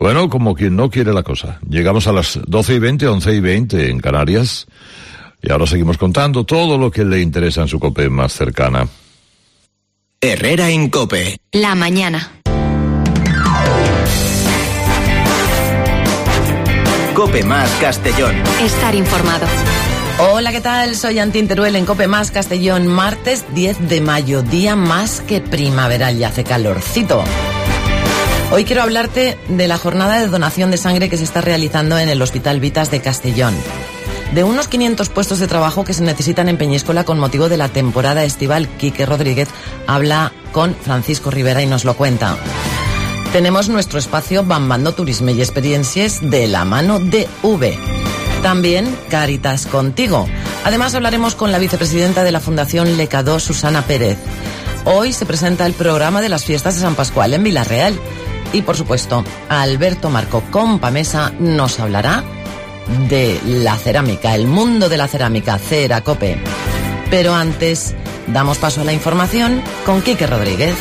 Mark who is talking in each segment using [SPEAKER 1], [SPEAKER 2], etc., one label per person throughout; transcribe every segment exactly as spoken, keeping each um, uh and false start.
[SPEAKER 1] Bueno, como quien no quiere la cosa. Llegamos a las doce y veinte, once y veinte en Canarias. Y ahora seguimos contando todo lo que le interesa en su COPE más cercana.
[SPEAKER 2] Herrera en COPE.
[SPEAKER 3] La mañana.
[SPEAKER 2] COPE más Castellón.
[SPEAKER 3] Estar informado.
[SPEAKER 4] Hola, ¿qué tal? Soy Antín Teruel en COPE más Castellón, martes diez de mayo, día más que primaveral y hace calorcito. Hoy quiero hablarte de la jornada de donación de sangre que se está realizando en el Hospital Vitas de Castellón. De unos quinientos puestos de trabajo que se necesitan en Peñíscola con motivo de la temporada estival, Quique Rodríguez habla con Francisco Rivera y nos lo cuenta. Tenemos nuestro espacio Bambando Turisme y Experiencias de la mano de V. También Caritas Contigo. Además hablaremos con la vicepresidenta de la Fundación Lecadó, Susana Pérez. Hoy se presenta el programa de las fiestas de San Pascual en Vilarreal. Y por supuesto, Alberto Marco Compamesa nos hablará de la cerámica, el mundo de la cerámica, Cera COPE. Pero antes, damos paso a la información con Quique Rodríguez.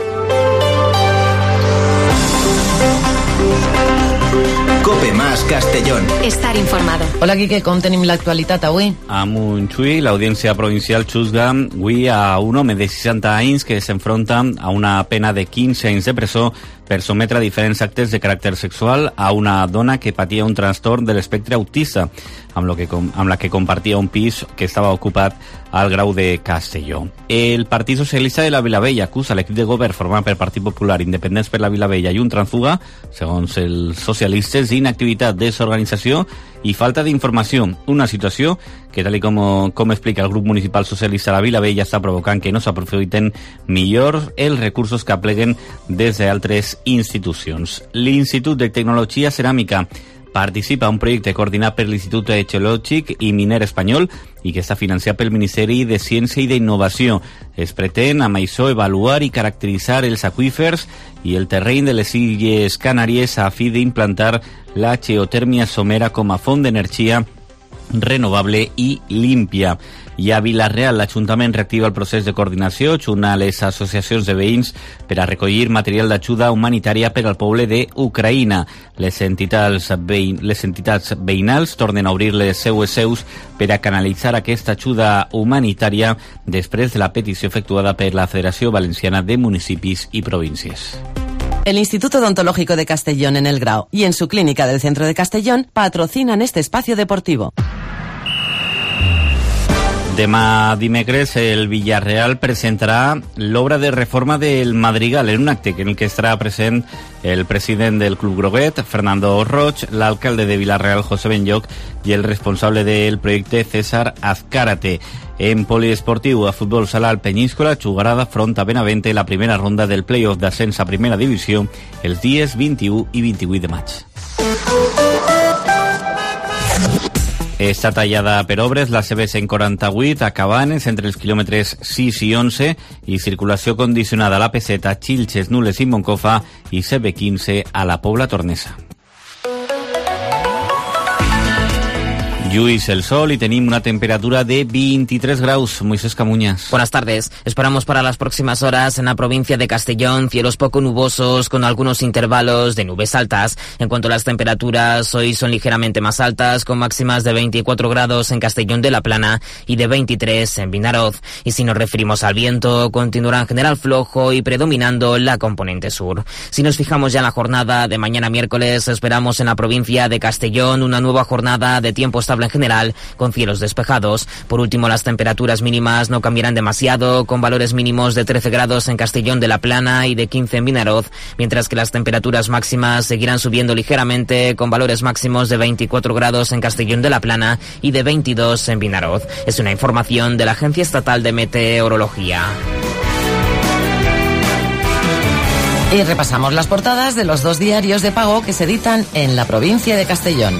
[SPEAKER 2] COPE más Castellón.
[SPEAKER 3] Estar informado.
[SPEAKER 4] Hola, Quique, com tenim l'actualitat avui?
[SPEAKER 5] A Montjuïc, l'Audiència Provincial juzga avui a un home de seixanta anys que s'enfronta a una pena de quinze anys de presó per sometre a diferents actes de caràcter sexual a una dona que patia un trastorn de l'espectre autista, amb, lo que, amb la que compartia un pis que estava ocupat al Grau de Castelló. El Partit Socialista de la Vilavella acusa l'equip de govern format pel Partit Popular, Independents per la Vilavella i un Transfuga, segons els socialistes, d'inactivitat, desorganització i falta d'informació. Una situació que, tal com, com explica el grup municipal socialista de la Vilavella, està provocant que no s'aprofiten millor els recursos que apleguen des d'altres institucions. L'Institut de Tecnologia Ceràmica participa en un projecte coordinat per l'Institut Geològic i Miner Espanyol i que està financiat pel Ministeri de Ciència i d'Innovació. Es pretén amb això avaluar i caracteritzar els aqüífers i el terreny de les Illes Canàries a fi d'implantar la geotèrmia somera com a font d'energia renovable i límpia. I a Vilarreal, l'Ajuntament reactiva el procés de coordinació junt a les associacions de veïns per a recollir material d'ajuda humanitària per al poble d'Ucraïna. Les entitats, veïn, les entitats veïnals tornen a obrir les seues seus per a canalitzar aquesta ajuda humanitària després de la petició efectuada per la Federació Valenciana de Municipis i Províncies.
[SPEAKER 4] El Instituto Odontológico de Castellón en El Grau y en su clínica del centro de Castellón patrocinan este espacio deportivo.
[SPEAKER 5] Demà dimecres el Villarreal presentarà l'obra de reforma del Madrigal en un acte en el que estarà present el president del Club Groguet, Fernando Roig, l'alcalde de Vilarreal, José Benlloc, i el responsable del projecte, César Azcárate. En poliesportiu, a futbol sala al Peñíscola jugarà front a Benavente la primera ronda del play-off d'ascens a primera divisió els dies vint-i-u i vint-i-vuit de maig. Està tallada per obres la C B cent quaranta-vuit a Cabanes entre els quilòmetres sis i onze i circulació condicionada a l'A P set a Xilxes, Nules i Moncofa i C B quinze a la Pobla Tornesa. Lluís el sol y tenemos una temperatura de veintitrés grados. Moisés Camuñas.
[SPEAKER 6] Buenas tardes. Esperamos para las próximas horas en la provincia de Castellón cielos poco nubosos con algunos intervalos de nubes altas. En cuanto a las temperaturas, hoy son ligeramente más altas con máximas de veinticuatro grados en Castellón de la Plana y de veintitrés en Vinaroz. Y si nos referimos al viento, continuará en general flojo y predominando la componente sur. Si nos fijamos ya en la jornada de mañana miércoles, esperamos en la provincia de Castellón una nueva jornada de tiempo estable en general, con cielos despejados. Por último, las temperaturas mínimas no cambiarán demasiado, con valores mínimos de trece grados en Castellón de la Plana y de quince en Vinaroz, mientras que las temperaturas máximas seguirán subiendo ligeramente, con valores máximos de veinticuatro grados en Castellón de la Plana y de veintidós en Vinaroz. Es una información de la Agencia Estatal de Meteorología.
[SPEAKER 4] Y repasamos las portadas de los dos diarios de pago que se editan en la provincia de Castellón.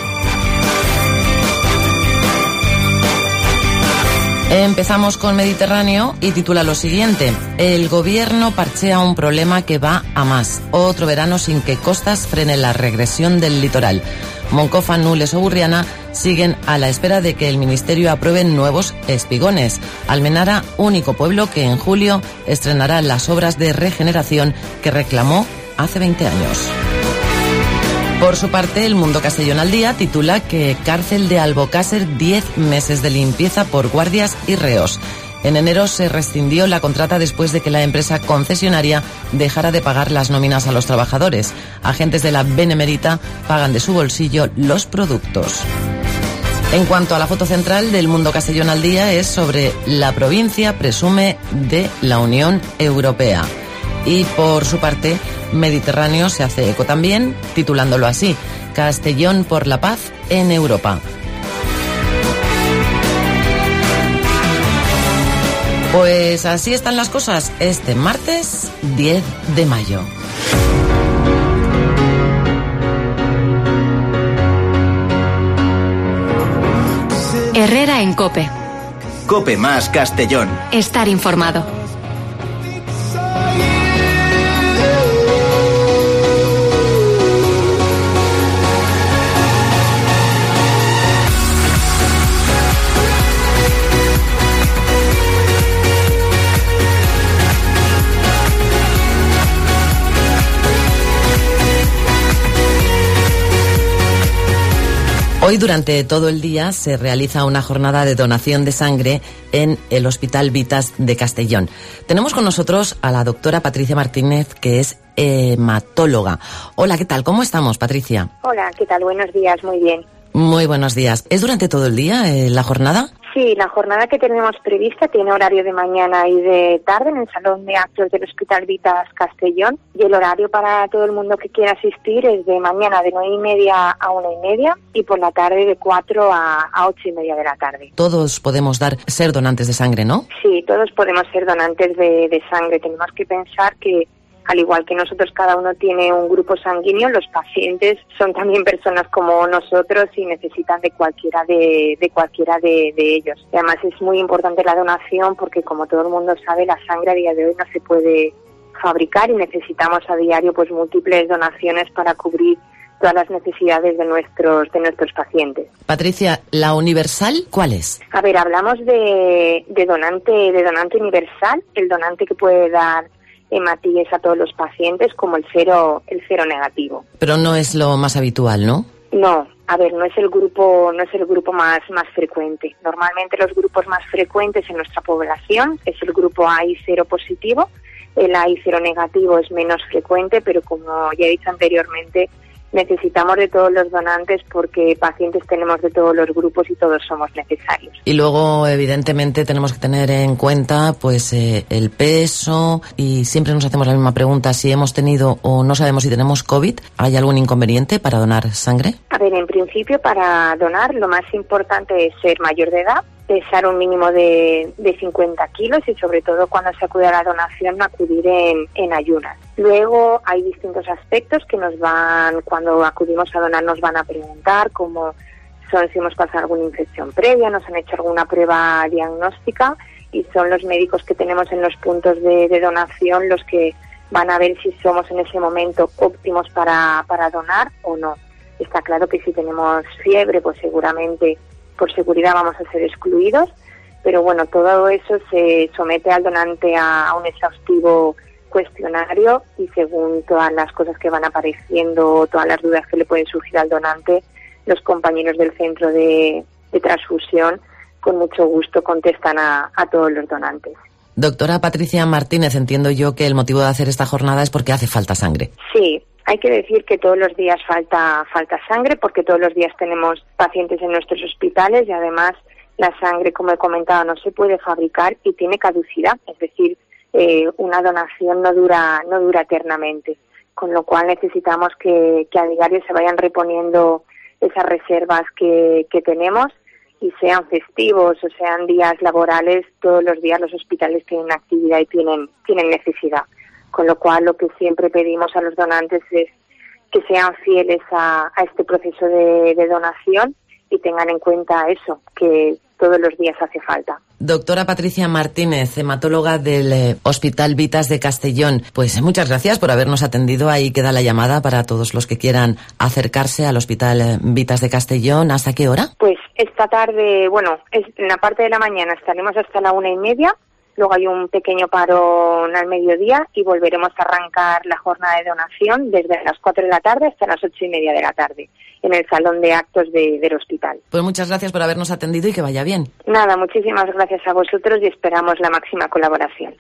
[SPEAKER 4] Empezamos con Mediterráneo y titula lo siguiente: el gobierno parchea un problema que va a más. Otro verano sin que Costas frene la regresión del litoral. Moncofa, Nules o Burriana siguen a la espera de que el ministerio apruebe nuevos espigones. Almenara, único pueblo que en julio estrenará las obras de regeneración que reclamó hace veinte años. Por su parte, El Mundo Castellón al Día titula que cárcel de Albocácer, diez meses de limpieza por guardias y reos. En enero se rescindió la contrata después de que la empresa concesionaria dejara de pagar las nóminas a los trabajadores. Agentes de la Benemérita pagan de su bolsillo los productos. En cuanto a la foto central del Mundo Castellón al Día, es sobre la provincia presume de la Unión Europea. Y por su parte, Mediterráneo se hace eco también, titulándolo así: Castellón por la paz en Europa. Pues así están las cosas este martes diez de mayo.
[SPEAKER 3] Herrera en COPE.
[SPEAKER 2] COPE más Castellón.
[SPEAKER 3] Estar informado.
[SPEAKER 4] Hoy, durante todo el día, se realiza una jornada de donación de sangre en el Hospital Vitas de Castellón. Tenemos con nosotros a la doctora Patricia Martínez, que es hematóloga. Hola, ¿qué tal? ¿Cómo estamos, Patricia?
[SPEAKER 7] Hola, ¿qué tal? Buenos días, muy bien.
[SPEAKER 4] Muy buenos días. ¿Es durante todo el día eh, la jornada?
[SPEAKER 7] Sí, la jornada que tenemos prevista tiene horario de mañana y de tarde en el Salón de Actos del Hospital Vitas Castellón, y el horario para todo el mundo que quiera asistir es de mañana de nueve y media a una y media y por la tarde de cuatro a, a ocho y media de la tarde.
[SPEAKER 4] Todos podemos dar ser donantes de sangre, ¿no?
[SPEAKER 7] Sí, todos podemos ser donantes de, de sangre. Tenemos que pensar que, al igual que nosotros, cada uno tiene un grupo sanguíneo, los pacientes son también personas como nosotros y necesitan de cualquiera de, de cualquiera de, de ellos. Y además es muy importante la donación porque, como todo el mundo sabe, la sangre a día de hoy no se puede fabricar y necesitamos a diario pues múltiples donaciones para cubrir todas las necesidades de nuestros de nuestros pacientes.
[SPEAKER 4] Patricia, ¿la universal cuál es?
[SPEAKER 7] A ver, hablamos de, de donante de donante universal, el donante que puede dar hematíes a todos los pacientes, como el cero el cero negativo.
[SPEAKER 4] Pero no es lo más habitual, ¿no?
[SPEAKER 7] No, a ver, no es el grupo no es el grupo más más frecuente. Normalmente los grupos más frecuentes en nuestra población es el grupo A I cero positivo. El A I cero negativo es menos frecuente, pero como ya he dicho anteriormente, necesitamos de todos los donantes porque pacientes tenemos de todos los grupos y todos somos necesarios.
[SPEAKER 4] Y luego, evidentemente, tenemos que tener en cuenta pues eh, el peso, y siempre nos hacemos la misma pregunta: si hemos tenido o no sabemos si tenemos COVID, ¿hay algún inconveniente para donar sangre?
[SPEAKER 7] A ver, en principio, para donar lo más importante es ser mayor de edad, pesar un mínimo de, de cincuenta kilos y, sobre todo, cuando se acude a la donación, no acudir en, en ayunas. Luego hay distintos aspectos que nos van, cuando acudimos a donar, nos van a preguntar, como son si hemos pasado alguna infección previa, nos han hecho alguna prueba diagnóstica, y son los médicos que tenemos en los puntos de, de donación los que van a ver si somos en ese momento óptimos para, para donar o no. Está claro que si tenemos fiebre, pues seguramente por seguridad vamos a ser excluidos, pero bueno, todo eso se somete al donante a, a un exhaustivo cuestionario, y según todas las cosas que van apareciendo, todas las dudas que le pueden surgir al donante, los compañeros del centro de, de transfusión con mucho gusto contestan a, a todos los donantes.
[SPEAKER 4] Doctora Patricia Martínez, entiendo yo que el motivo de hacer esta jornada es porque hace falta sangre.
[SPEAKER 7] Sí, hay que decir que todos los días falta falta sangre, porque todos los días tenemos pacientes en nuestros hospitales, y además la sangre, como he comentado, no se puede fabricar y tiene caducidad, es decir, eh, una donación no dura no dura eternamente, con lo cual necesitamos que, que a diario se vayan reponiendo esas reservas que, que tenemos, y sean festivos o sean días laborales, todos los días los hospitales tienen actividad y tienen tienen necesidad. Con lo cual, lo que siempre pedimos a los donantes es que sean fieles a, a este proceso de, de donación y tengan en cuenta eso, que todos los días hace falta.
[SPEAKER 4] Doctora Patricia Martínez, hematóloga del eh, Hospital Vitas de Castellón, pues muchas gracias por habernos atendido. Ahí queda la llamada para todos los que quieran acercarse al Hospital eh, Vitas de Castellón. ¿Hasta qué hora?
[SPEAKER 7] Pues esta tarde, bueno, es, en la parte de la mañana estaremos hasta la una y media, luego hay un pequeño parón al mediodía y volveremos a arrancar la jornada de donación desde las cuatro de la tarde hasta las ocho y media de la tarde en el salón de actos de, del hospital.
[SPEAKER 4] Pues muchas gracias por habernos atendido y que vaya bien.
[SPEAKER 7] Nada, muchísimas gracias a vosotros y esperamos la máxima colaboración.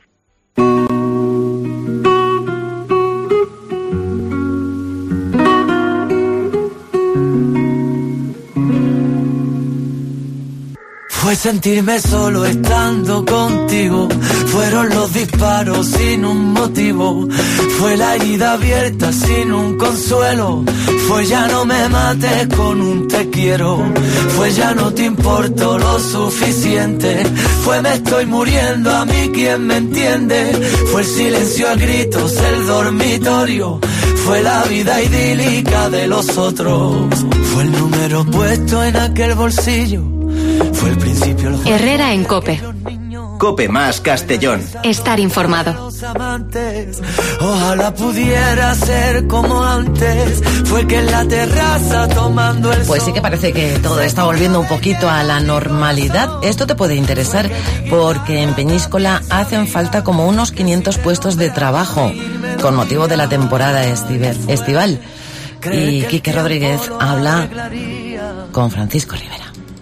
[SPEAKER 8] Fue sentirme solo estando contigo, fueron los disparos sin un motivo, fue la herida abierta sin un consuelo, fue ya no me mates con un te quiero, fue ya no te importo lo suficiente, fue me estoy muriendo a mí quien me entiende, fue el silencio a gritos, el dormitorio, fue la vida idílica de los otros, fue el número puesto en aquel bolsillo. Fue el principio el
[SPEAKER 3] Herrera en COPE.
[SPEAKER 2] COPE más Castellón.
[SPEAKER 3] Estar informado.
[SPEAKER 8] Ojalá pudiera ser como antes. Fue que en la terraza tomando el sol.
[SPEAKER 4] Pues sí que parece que todo está volviendo un poquito a la normalidad. Esto te puede interesar porque en Peñíscola hacen falta como unos quinientos puestos de trabajo con motivo de la temporada estival. Y Quique Rodríguez habla con Francisco Rivera.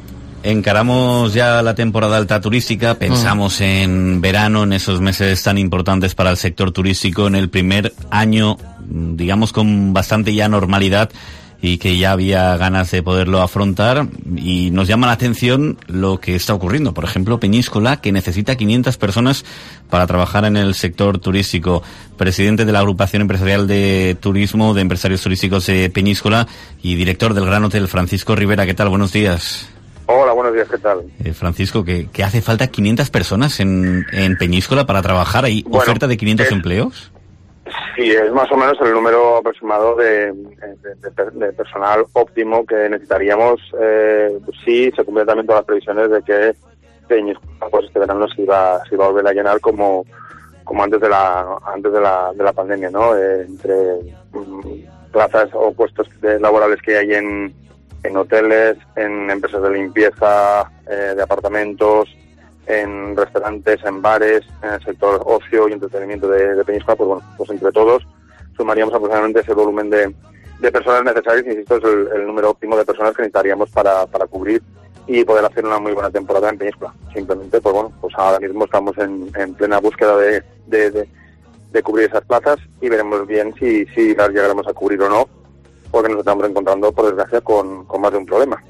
[SPEAKER 5] Encaramos ya la temporada alta turística, pensamos mm. en verano, en esos meses tan importantes para el sector turístico, en el primer año, digamos, con bastante ya normalidad y que ya había ganas de poderlo afrontar, y nos llama la atención lo que está ocurriendo. Por ejemplo, Peñíscola, que necesita quinientas personas para trabajar en el sector turístico. Presidente de la Agrupación Empresarial de Turismo de Empresarios Turísticos de Peñíscola y director del Gran Hotel, Francisco Rivera. ¿Qué tal? Buenos días.
[SPEAKER 9] Hola, buenos días, ¿qué tal?
[SPEAKER 5] Eh, Francisco, ¿que, que hace falta quinientas personas en, en Peñíscola para trabajar? ¿Hay bueno, oferta de quinientos
[SPEAKER 9] es,
[SPEAKER 5] empleos?
[SPEAKER 9] Sí, es más o menos el número aproximado de, de, de, de personal óptimo que necesitaríamos. Eh, sí, se cumplen también todas las previsiones de que Peñíscola, pues este verano se iba, se iba a volver a llenar como, como antes de la antes de la, de la pandemia, ¿no? Eh, entre um, plazas o puestos de, laborales que hay en en hoteles, en empresas de limpieza, eh, de apartamentos, en restaurantes, en bares, en el sector ocio y entretenimiento de, de Peñíscola, pues bueno, pues entre todos sumaríamos aproximadamente ese volumen de, de personas necesarias, insisto, es el, el número óptimo de personas que necesitaríamos para, para cubrir y poder hacer una muy buena temporada en Peñíscola. Simplemente, pues bueno, pues ahora mismo estamos en, en plena búsqueda de, de, de, de cubrir esas plazas y veremos bien si, si las llegaremos a cubrir o no, porque nos estamos encontrando, por desgracia, con, con más de un problema.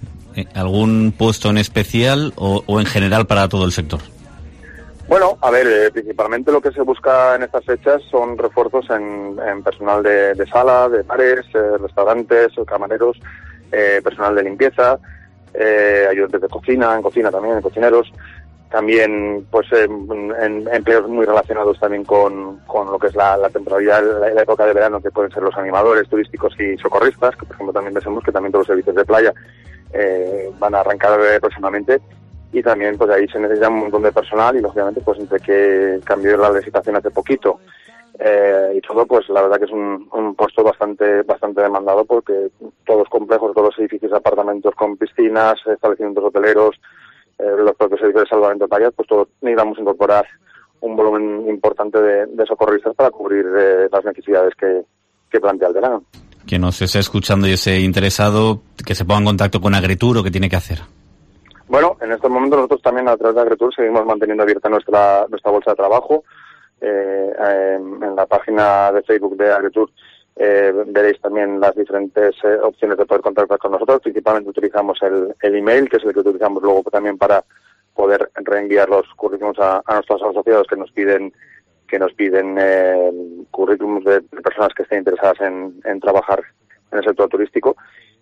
[SPEAKER 5] ¿Algún puesto en especial o, o en general para todo el sector?
[SPEAKER 9] Bueno, a ver, eh, principalmente lo que se busca en estas fechas son refuerzos en, en personal de, de sala, de bares, eh, restaurantes, camareros, eh, personal de limpieza, eh, ayudantes de cocina, en cocina también, en cocineros. También, pues, eh, en, en empleos muy relacionados también con, con lo que es la, la temporalidad, la, la época de verano, que pueden ser los animadores turísticos y socorristas, que por ejemplo también pensamos que también todos los servicios de playa eh, van a arrancar eh, próximamente. Y también, pues ahí se necesita un montón de personal y, lógicamente, pues entre que cambió la legislación hace poquito eh, y todo, pues la verdad que es un, un puesto bastante bastante demandado, porque todos los complejos, todos los edificios de apartamentos con piscinas, establecimientos hoteleros, Eh, los propios servicios de salvamento de playas, pues todos necesitamos incorporar un volumen importante de, de socorristas para cubrir eh, las necesidades que, que plantea el verano.
[SPEAKER 5] Que nos esté escuchando y esté interesado, que se ponga en contacto con Agritur, ¿o qué tiene que hacer?
[SPEAKER 9] Bueno, en estos momentos nosotros también a través de Agritur seguimos manteniendo abierta nuestra nuestra bolsa de trabajo. Eh, eh, en la página de Facebook de Agritur Eh, veréis también las diferentes eh, opciones de poder contactar con nosotros. Principalmente utilizamos el, el email, que es el que utilizamos luego también para poder reenviar los currículums a, a nuestros asociados que nos piden que nos piden eh, currículums de, de personas que estén interesadas en, en trabajar en el sector turístico.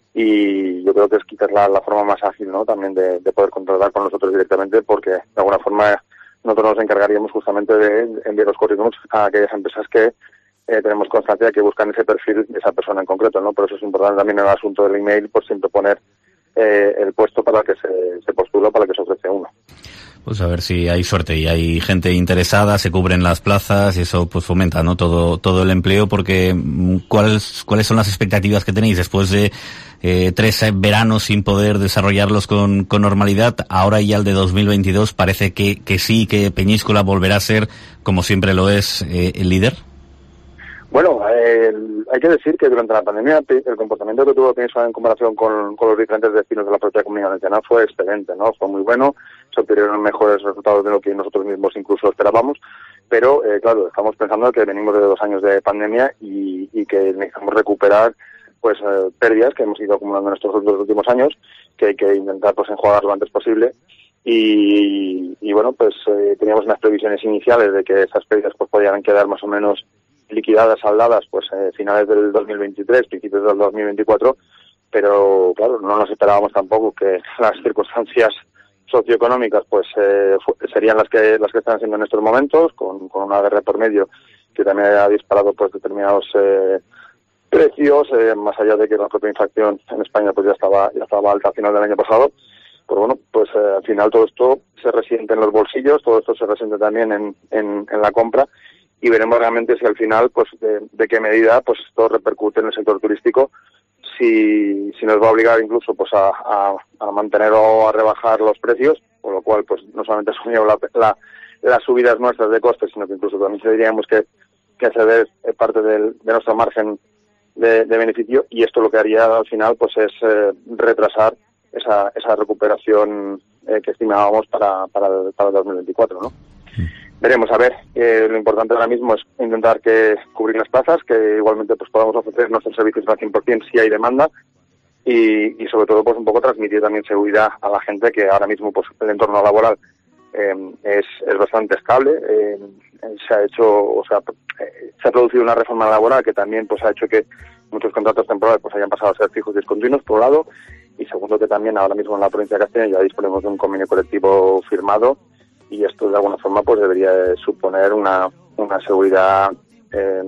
[SPEAKER 9] Y yo creo que es quizás la, la forma más ágil, ¿no?, también de, de poder contactar con nosotros directamente, porque de alguna forma nosotros nos encargaríamos justamente de enviar los currículums a aquellas empresas que Eh, tenemos constancia de que buscan ese perfil de esa persona en concreto, ¿no? Por eso es importante también en el asunto del email, pues siempre poner eh, el puesto para el que se, se postula, para el que se ofrece uno.
[SPEAKER 5] Pues a ver si hay suerte y hay gente interesada, se cubren las plazas y eso pues fomenta, ¿no? Todo todo el empleo, porque ¿cuáles cuáles son las expectativas que tenéis después de eh, tres veranos sin poder desarrollarlos con, con normalidad? Ahora ya el de dos mil veintidós parece que, que sí, que Peñíscola volverá a ser, como siempre lo es, eh, el líder.
[SPEAKER 9] Bueno, eh, hay que decir que durante la pandemia el comportamiento que tuvo Peñíscola en comparación con, con los diferentes destinos de la propia Comunidad Valenciana fue excelente, ¿no? Fue muy bueno, se obtuvieron mejores resultados de lo que nosotros mismos incluso esperábamos, pero eh, claro, estamos pensando que venimos de dos años de pandemia y, y que necesitamos recuperar pues eh, pérdidas que hemos ido acumulando en estos dos últimos años, que hay que intentar pues enjuagar lo antes posible. Y, y bueno, pues eh, teníamos unas previsiones iniciales de que esas pérdidas pues podían quedar más o menos liquidadas, saldadas, pues eh, finales del dos mil veintitrés, principios del dos mil veinticuatro, pero claro, no nos esperábamos tampoco que las circunstancias socioeconómicas pues eh, serían las que las que están siendo en estos momentos, con, con una guerra por medio que también ha disparado pues determinados eh, precios, eh, más allá de que la propia inflación en España pues ya estaba ya estaba alta a final del año pasado. Pues bueno, pues eh, al final todo esto se resiente en los bolsillos, todo esto se resiente también en, en, en la compra, y veremos realmente si al final, pues de, de qué medida pues esto repercute en el sector turístico, si, si nos va a obligar incluso pues a, a, a mantener o a rebajar los precios, con lo cual pues no solamente asumimos la, la, las subidas nuestras de costes, sino que incluso también tendríamos que, que ceder parte del, de nuestro margen de, de beneficio, y esto lo que haría al final pues es eh, retrasar esa, esa recuperación eh, que estimábamos para, para, el, para el dos mil veinticuatro, ¿no? Veremos, a ver, eh, lo importante ahora mismo es intentar que cubrir las plazas, que igualmente pues podamos ofrecer nuestros servicios al cien por ciento si hay demanda, y, y sobre todo pues un poco transmitir también seguridad a la gente, que ahora mismo pues el entorno laboral eh, es, es bastante estable. Eh, se ha hecho, o sea, eh, se ha producido una reforma laboral que también pues ha hecho que muchos contratos temporales pues hayan pasado a ser fijos y discontinuos, por un lado, y segundo que también ahora mismo en la provincia de Castilla ya disponemos de un convenio colectivo firmado, y esto de alguna forma pues debería suponer una, una seguridad eh,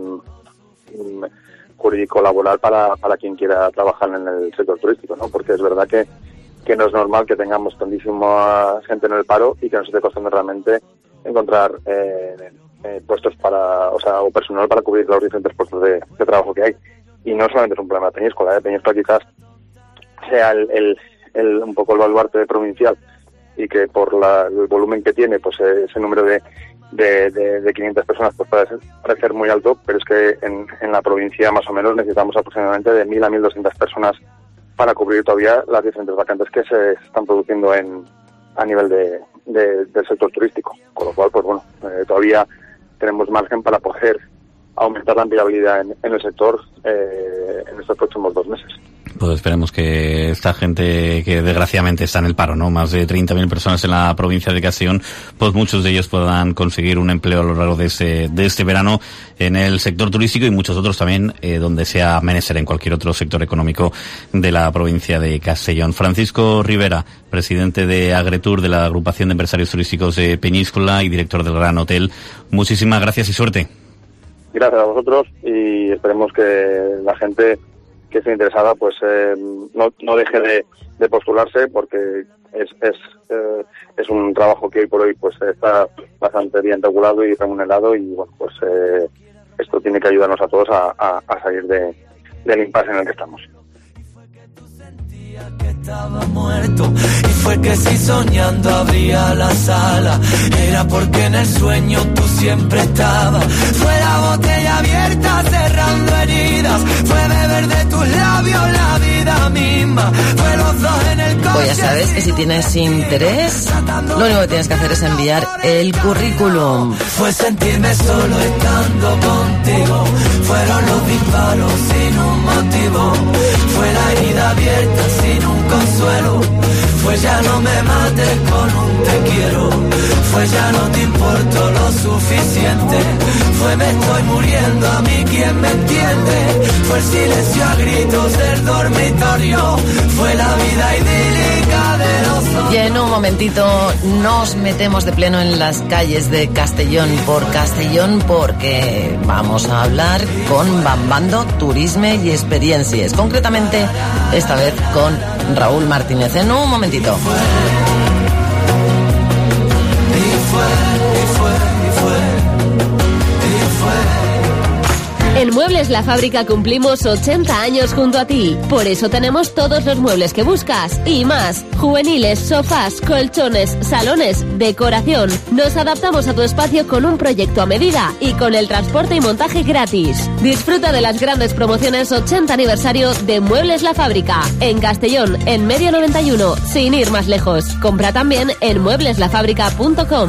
[SPEAKER 9] jurídico-laboral para, para quien quiera trabajar en el sector turístico, ¿no? Porque es verdad que, que no es normal que tengamos tantísima gente en el paro y que nos esté costando realmente encontrar eh, eh, puestos para, o sea, o personal para cubrir los diferentes puestos de, de trabajo que hay. Y no solamente es un problema de Peñíscola, ¿eh? Peñíscola quizás sea el, el, el un poco el baluarte provincial, y que por la, el volumen que tiene, pues eh, ese número de, de, de, de quinientas personas pues puede ser, parecer muy alto, pero es que en, en la provincia más o menos necesitamos aproximadamente de mil a mil doscientas personas para cubrir todavía las diferentes vacantes que se están produciendo en a nivel de, de del sector turístico, con lo cual pues bueno, eh, todavía tenemos margen para poder aumentar la empleabilidad en, en el sector eh, en estos próximos dos meses.
[SPEAKER 5] Pues esperemos que esta gente que desgraciadamente está en el paro, ¿no? Más de treinta mil personas en la provincia de Castellón, pues muchos de ellos puedan conseguir un empleo a lo largo de este, de este verano en el sector turístico, y muchos otros también eh, donde sea menester en cualquier otro sector económico de la provincia de Castellón. Francisco Rivera, presidente de Agretour, de la Agrupación de Empresarios Turísticos de Peñíscola y director del Gran Hotel, muchísimas gracias y suerte.
[SPEAKER 9] Gracias a vosotros, y esperemos que la gente que esté interesada pues eh, no, no deje de, de postularse, porque es es eh, es un trabajo que hoy por hoy pues está bastante bien regulado y remunerado, y bueno, pues eh, esto tiene que ayudarnos a todos a, a, a salir de, del impasse en el que estamos.
[SPEAKER 8] Que estaba muerto, y fue que si soñando abría la sala era porque en el sueño tú siempre estabas. Fue la botella abierta cerrando heridas, fue beber de tus labios la vida misma, fue los dos en el coche.
[SPEAKER 4] Pues ya sabes que si tienes interés, lo único que tienes que hacer es enviar el currículum.
[SPEAKER 8] Fue sentirme solo estando contigo, fueron los disparos sin un motivo, fue la herida abierta sin un consuelo, fue ya no me mates con un te quiero, fue ya no te importo lo suficiente, fue me estoy muriendo a mí quien me entiende, fue el silencio a gritos del dormitorio, fue la vida idílica de los dos.
[SPEAKER 4] Y en un momentito nos metemos de pleno en las calles de Castellón por Castellón, porque vamos a hablar con Bambando Turisme y Experiencias, concretamente esta vez con Raúl Martínez. En un momentito.
[SPEAKER 8] fue, y fue, y fue, y fue.
[SPEAKER 10] En Muebles La Fábrica cumplimos ochenta años junto a ti. Por eso tenemos todos los muebles que buscas y más. Juveniles, sofás, colchones, salones, decoración. Nos adaptamos a tu espacio con un proyecto a medida y con el transporte y montaje gratis. Disfruta de las grandes promociones ochenta aniversario de Muebles La Fábrica. En Castellón, en Medio noventa y uno, sin ir más lejos. Compra también en muebles la fábrica punto com.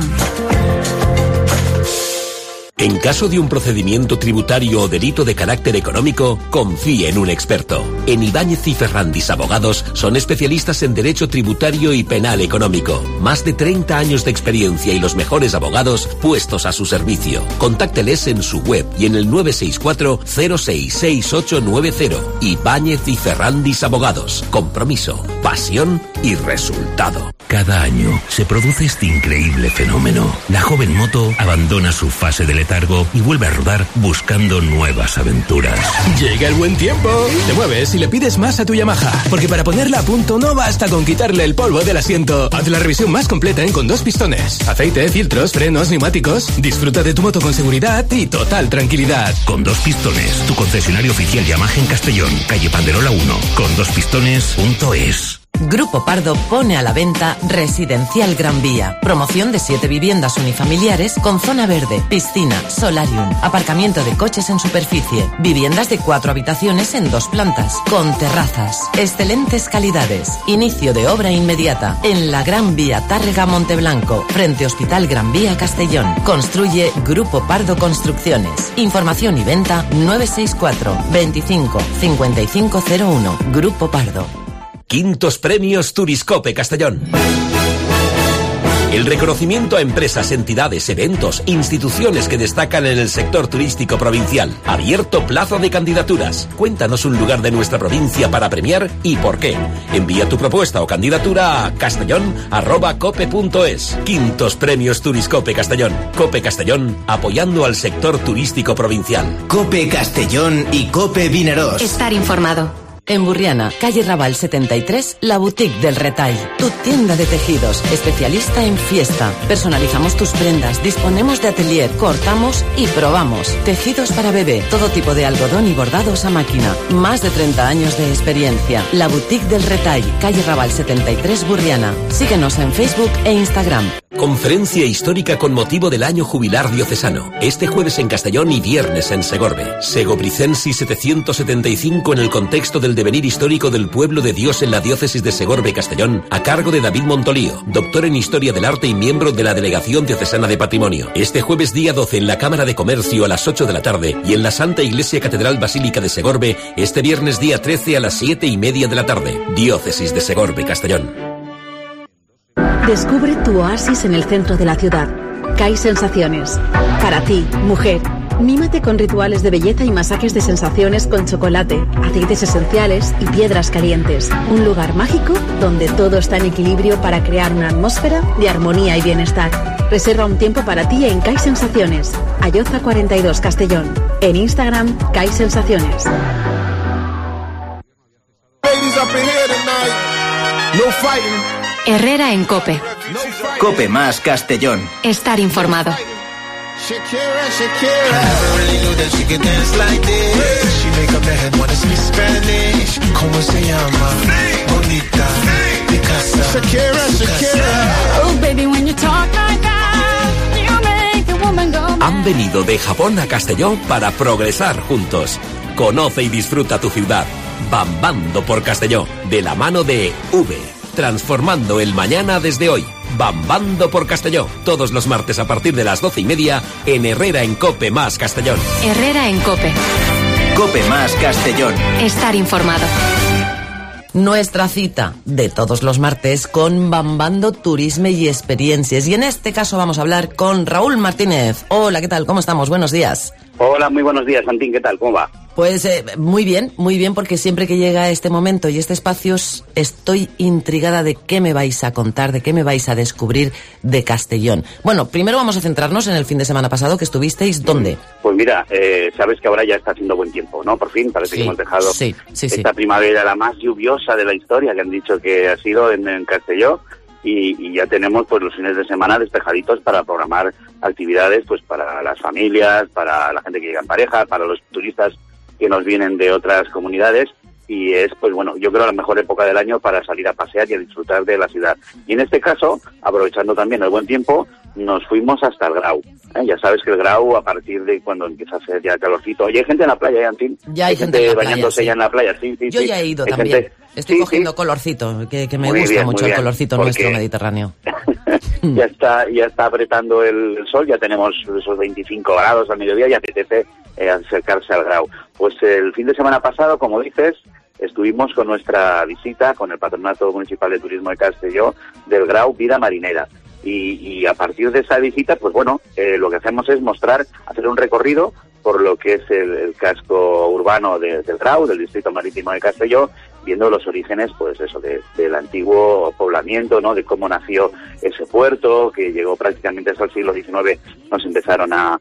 [SPEAKER 11] En caso de un procedimiento tributario o delito de carácter económico, confíe en un experto. En Ibáñez y Ferrandis Abogados son especialistas en derecho tributario y penal económico. Más de treinta años de experiencia y los mejores abogados puestos a su servicio. Contácteles en su web y en el nueve seis cuatro cero seis seis ocho nueve cero. Ibáñez y Ferrandis Abogados. Compromiso, pasión y resultado.
[SPEAKER 12] Cada año se produce este increíble fenómeno. La joven moto abandona su fase de letargo y vuelve a rodar buscando nuevas aventuras.
[SPEAKER 13] Llega el buen tiempo. Te mueves y le pides más a tu Yamaha, porque para ponerla a punto no basta con quitarle el polvo del asiento. Haz la revisión más completa en Con Dos Pistones. Aceite, filtros, frenos, neumáticos. Disfruta de tu moto con seguridad y total tranquilidad.
[SPEAKER 12] Con Dos Pistones, tu concesionario oficial Yamaha en Castellón, calle Panderola uno, con dos pistones punto es.
[SPEAKER 4] Grupo Pardo pone a la venta Residencial Gran Vía. Promoción de siete viviendas unifamiliares con zona verde, piscina, solarium, aparcamiento de coches en superficie, viviendas de cuatro habitaciones en dos plantas, con terrazas, excelentes calidades. Inicio de obra inmediata en la Gran Vía Tárrega Monteblanco, frente Hospital Gran Vía Castellón. Construye Grupo Pardo Construcciones. Información y venta nueve seis cuatro veinticinco cincuenta y cinco cero uno. Grupo Pardo.
[SPEAKER 11] Quintos Premios Turiscope Castellón. El reconocimiento a empresas, entidades, eventos, instituciones que destacan en el sector turístico provincial. Abierto plazo de candidaturas. Cuéntanos un lugar de nuestra provincia para premiar y por qué. Envía tu propuesta o candidatura a castellón arroba cope punto es. Quintos Premios Turiscope Castellón. Cope Castellón, apoyando al sector turístico provincial.
[SPEAKER 2] Cope Castellón y Cope Vinaròs.
[SPEAKER 3] Estar informado.
[SPEAKER 4] En Burriana, calle Raval setenta y tres, la Boutique del Retail. Tu tienda de tejidos, especialista en fiesta. Personalizamos tus prendas, disponemos de atelier, cortamos y probamos. Tejidos para bebé, todo tipo de algodón y bordados a máquina. Más de treinta años de experiencia. La Boutique del Retail, calle Raval setenta y tres, Burriana. Síguenos en Facebook e Instagram.
[SPEAKER 11] Conferencia histórica con motivo del año jubilar diocesano. Este jueves en Castellón y viernes en Segorbe. Segobricensis setecientos setenta y cinco en el contexto del devenir histórico del pueblo de Dios en la diócesis de Segorbe-Castellón, a cargo de David Montolío, doctor en Historia del Arte y miembro de la Delegación Diocesana de Patrimonio. Este jueves día doce en la Cámara de Comercio a las ocho de la tarde y en la Santa Iglesia Catedral Basílica de Segorbe este viernes día trece a las siete y media de la tarde. Diócesis de Segorbe-Castellón.
[SPEAKER 14] Descubre tu oasis en el centro de la ciudad. C A I Sensaciones. Para ti, mujer. Mímate con rituales de belleza y masajes de sensaciones con chocolate, aceites esenciales y piedras calientes. Un lugar mágico donde todo está en equilibrio para crear una atmósfera de armonía y bienestar. Reserva un tiempo para ti en C A I Sensaciones. Ayoza cuarenta y dos, Castellón. En Instagram, C A I Sensaciones.
[SPEAKER 3] Herrera en Cope.
[SPEAKER 2] Cope más Castellón.
[SPEAKER 3] Estar informado.
[SPEAKER 8] Shakira, Shakira. I never really knew that she could dance like this. She make up her head wanna speak Spanish. ¿Cómo se llama? Bonita, Picasa. Shakira, Shakira.
[SPEAKER 15] Oh baby, when you talk like that, you make the woman go mad.
[SPEAKER 11] Han venido de Japón a Castellón para progresar juntos. Conoce y disfruta tu ciudad. Bambando por Castellón, de la mano de V. Transformando el mañana desde hoy. Bambando por Castellón. Todos los martes a partir de las doce y media en Herrera en Cope más Castellón.
[SPEAKER 3] Herrera en Cope.
[SPEAKER 2] Cope más Castellón.
[SPEAKER 3] Estar informado.
[SPEAKER 4] Nuestra cita de todos los martes con Bambando Turisme y Experiencias. Y en este caso vamos a hablar con Raúl Martínez. Hola, ¿qué tal? ¿Cómo estamos? Buenos días.
[SPEAKER 16] Hola, muy buenos días, Santín. ¿Qué tal? ¿Cómo va?
[SPEAKER 4] Pues eh, muy bien, muy bien, porque siempre que llega este momento y este espacio estoy intrigada de qué me vais a contar, de qué me vais a descubrir de Castellón. Bueno, primero vamos a centrarnos en el fin de semana pasado que estuvisteis. ¿Dónde?
[SPEAKER 16] Pues mira, eh, sabes que ahora ya está haciendo buen tiempo, ¿no? Por fin, parece sí, que hemos dejado
[SPEAKER 4] sí, sí,
[SPEAKER 16] esta
[SPEAKER 4] sí.
[SPEAKER 16] primavera la más lluviosa de la historia, que han dicho que ha sido en, en Castellón. y, y ya tenemos pues los fines de semana despejaditos para programar actividades pues para las familias, para la gente que llega en pareja, para los turistas que nos vienen de otras comunidades. Y es, pues bueno, yo creo la mejor época del año para salir a pasear y a disfrutar de la ciudad. Y en este caso, aprovechando también el buen tiempo, nos fuimos hasta el Grau. ¿eh? Ya sabes que el Grau, a partir de cuando empieza a hacer ya calorcito... Oye, hay gente en la playa, ¿eh, Antín?
[SPEAKER 4] Ya hay, hay gente, gente en la
[SPEAKER 16] bañándose
[SPEAKER 4] playa,
[SPEAKER 16] ya
[SPEAKER 4] sí.
[SPEAKER 16] en la playa, sí, sí.
[SPEAKER 4] Yo
[SPEAKER 16] sí.
[SPEAKER 4] ya he ido
[SPEAKER 16] hay
[SPEAKER 4] también.
[SPEAKER 16] Gente...
[SPEAKER 4] Estoy
[SPEAKER 16] sí,
[SPEAKER 4] cogiendo
[SPEAKER 16] sí.
[SPEAKER 4] colorcito, que, que me
[SPEAKER 16] Muy
[SPEAKER 4] gusta
[SPEAKER 16] bien,
[SPEAKER 4] mucho
[SPEAKER 16] muy
[SPEAKER 4] el
[SPEAKER 16] bien,
[SPEAKER 4] colorcito
[SPEAKER 16] porque...
[SPEAKER 4] nuestro mediterráneo.
[SPEAKER 16] ya está ya está apretando el, el sol, ya tenemos esos veinticinco grados al mediodía y apetece eh, acercarse al Grau. Pues el fin de semana pasado, como dices, estuvimos con nuestra visita con el Patronato Municipal de Turismo de Castelló del Grau Vida Marinera. Y, y a partir de esa visita, pues bueno, eh, lo que hacemos es mostrar, hacer un recorrido por lo que es el, el casco urbano de, del Grau, del Distrito Marítimo de Castelló, viendo los orígenes, pues eso, de, del antiguo poblamiento, ¿no? De cómo nació ese puerto, que llegó prácticamente hasta el siglo diecinueve, nos empezaron a,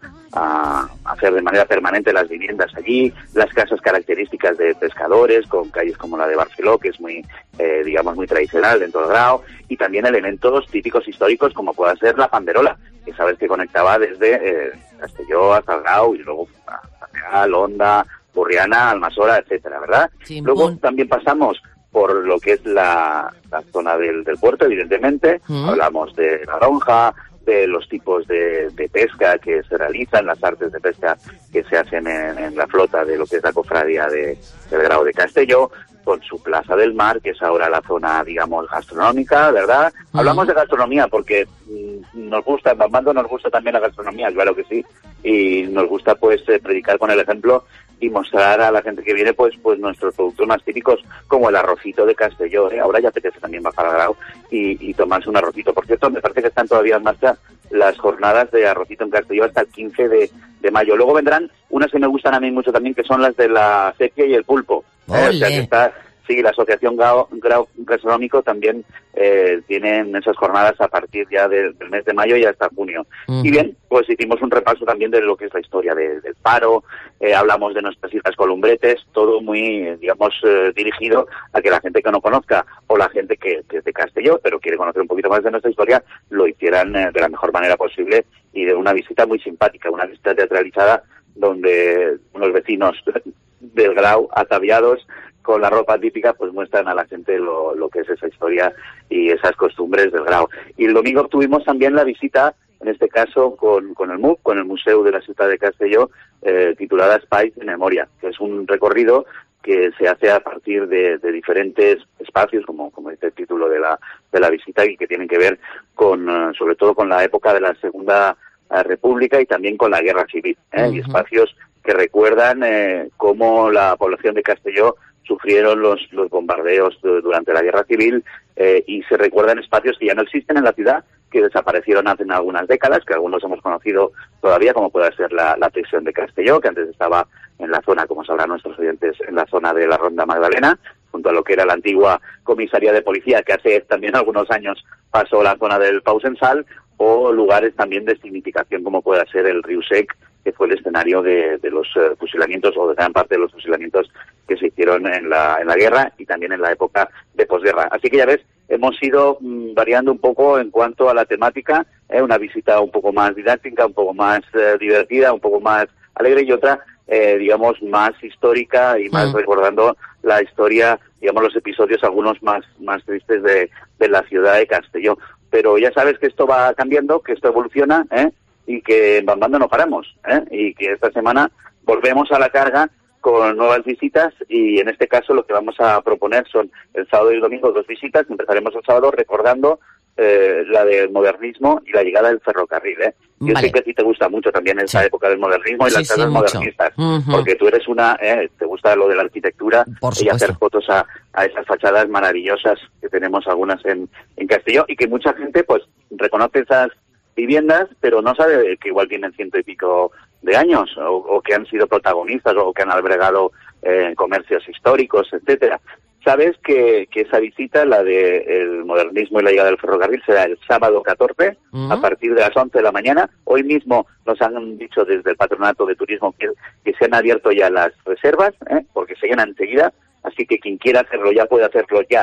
[SPEAKER 16] a hacer de manera permanente las viviendas allí, las casas características de pescadores, con calles como la de Barceló, que es muy, eh, digamos, muy tradicional dentro del Grau, y también elementos típicos históricos como pueda ser la panderola, que sabes que conectaba desde eh, Castelló hasta el Grau y luego a Real, Honda, Burriana, Almasora, etcétera, ¿verdad? Sí, luego bon. También pasamos por lo que es la, la zona del, del puerto, evidentemente, mm. hablamos de la lonja, de los tipos de, de pesca que se realizan, las artes de pesca que se hacen en, en la flota de lo que es la cofradía de, del Grau de Castelló, con su Plaza del Mar, que es ahora la zona, digamos, gastronómica, ¿verdad? Uh-huh. Hablamos de gastronomía porque mmm, nos gusta, en Bambando nos gusta también la gastronomía, claro que sí, y nos gusta, pues, eh, predicar con el ejemplo y mostrar a la gente que viene, pues, pues nuestros productos más típicos, como el arrocito de Castelló, ¿eh? Ahora ya apetece también bajar al Grau y, y tomarse un arrocito. Por cierto, me parece que están todavía en marcha las jornadas de arrocito en Castelló hasta el quince de, de mayo. Luego vendrán unas que me gustan a mí mucho también, que son las de la sepia y el pulpo. Eh, o sea que está, sí, la Asociación Grau, Grau Gastronómico también eh, tienen esas jornadas a partir ya de, del mes de mayo y hasta junio. Uh-huh. Y bien, pues hicimos un repaso también de lo que es la historia de, del paro, eh, hablamos de nuestras islas Columbretes, todo muy, digamos, eh, dirigido a que la gente que no conozca o la gente que, que es de Castelló, pero quiere conocer un poquito más de nuestra historia, lo hicieran eh, de la mejor manera posible y de una visita muy simpática, una visita teatralizada donde unos vecinos del Grau, ataviados con la ropa típica, pues muestran a la gente lo, lo que es esa historia y esas costumbres del Grau. Y el domingo obtuvimos también la visita, en este caso con, con el M U C, con el Museo de la Ciudad de Castelló, eh, titulada Espais de Memoria, que es un recorrido que se hace a partir de, de diferentes espacios, como, como dice el título de la, de la visita, y que tienen que ver con, uh, sobre todo con la época de la Segunda uh, República y también con la Guerra Civil, ¿eh? Uh-huh. Y espacios que recuerdan eh, cómo la población de Castelló sufrieron los, los bombardeos de, durante la Guerra Civil eh, y se recuerdan espacios que ya no existen en la ciudad, que desaparecieron hace algunas décadas, que algunos hemos conocido todavía, como puede ser la, la prisión de Castelló, que antes estaba en la zona, como sabrán nuestros oyentes, en la zona de la Ronda Magdalena, junto a lo que era la antigua comisaría de policía, que hace también algunos años pasó la zona del Pausensal, o lugares también de significación, como pueda ser el Riu Sec, que fue el escenario de, de los uh, fusilamientos, o de gran parte de los fusilamientos que se hicieron en la, en la guerra y también en la época de posguerra. Así que ya ves, hemos ido mmm, variando un poco en cuanto a la temática, ¿eh? Una visita un poco más didáctica, un poco más eh, divertida, un poco más alegre, y otra, eh, digamos, más histórica y más mm. recordando la historia, digamos, los episodios, algunos más, más tristes de, de la ciudad de Castelló. Pero ya sabes que esto va cambiando, que esto evoluciona, ¿eh? Y que en Bambando no paramos, ¿eh? Y que esta semana volvemos a la carga con nuevas visitas, y en este caso lo que vamos a proponer son el sábado y el domingo dos visitas. Empezaremos el sábado recordando eh, la del modernismo y la llegada del ferrocarril, ¿eh? Yo vale. sé que a ti te gusta mucho también esa sí. época del modernismo y sí, las casas sí, modernistas, uh-huh. porque tú eres una, eh, te gusta lo de la arquitectura y hacer fotos a, a esas fachadas maravillosas que tenemos algunas en, en Castelló, y que mucha gente pues reconoce esas viviendas, pero no sabe que igual tienen ciento y pico de años, o, o que han sido protagonistas, o que han albergado eh, comercios históricos, etcétera. Sabes que, que esa visita, la de el modernismo y la llegada del ferrocarril, será el sábado catorce, uh-huh. a partir de las once de la mañana. Hoy mismo nos han dicho desde el Patronato de Turismo que, que se han abierto ya las reservas, ¿eh? porque se llenan enseguida, así que quien quiera hacerlo ya puede hacerlo ya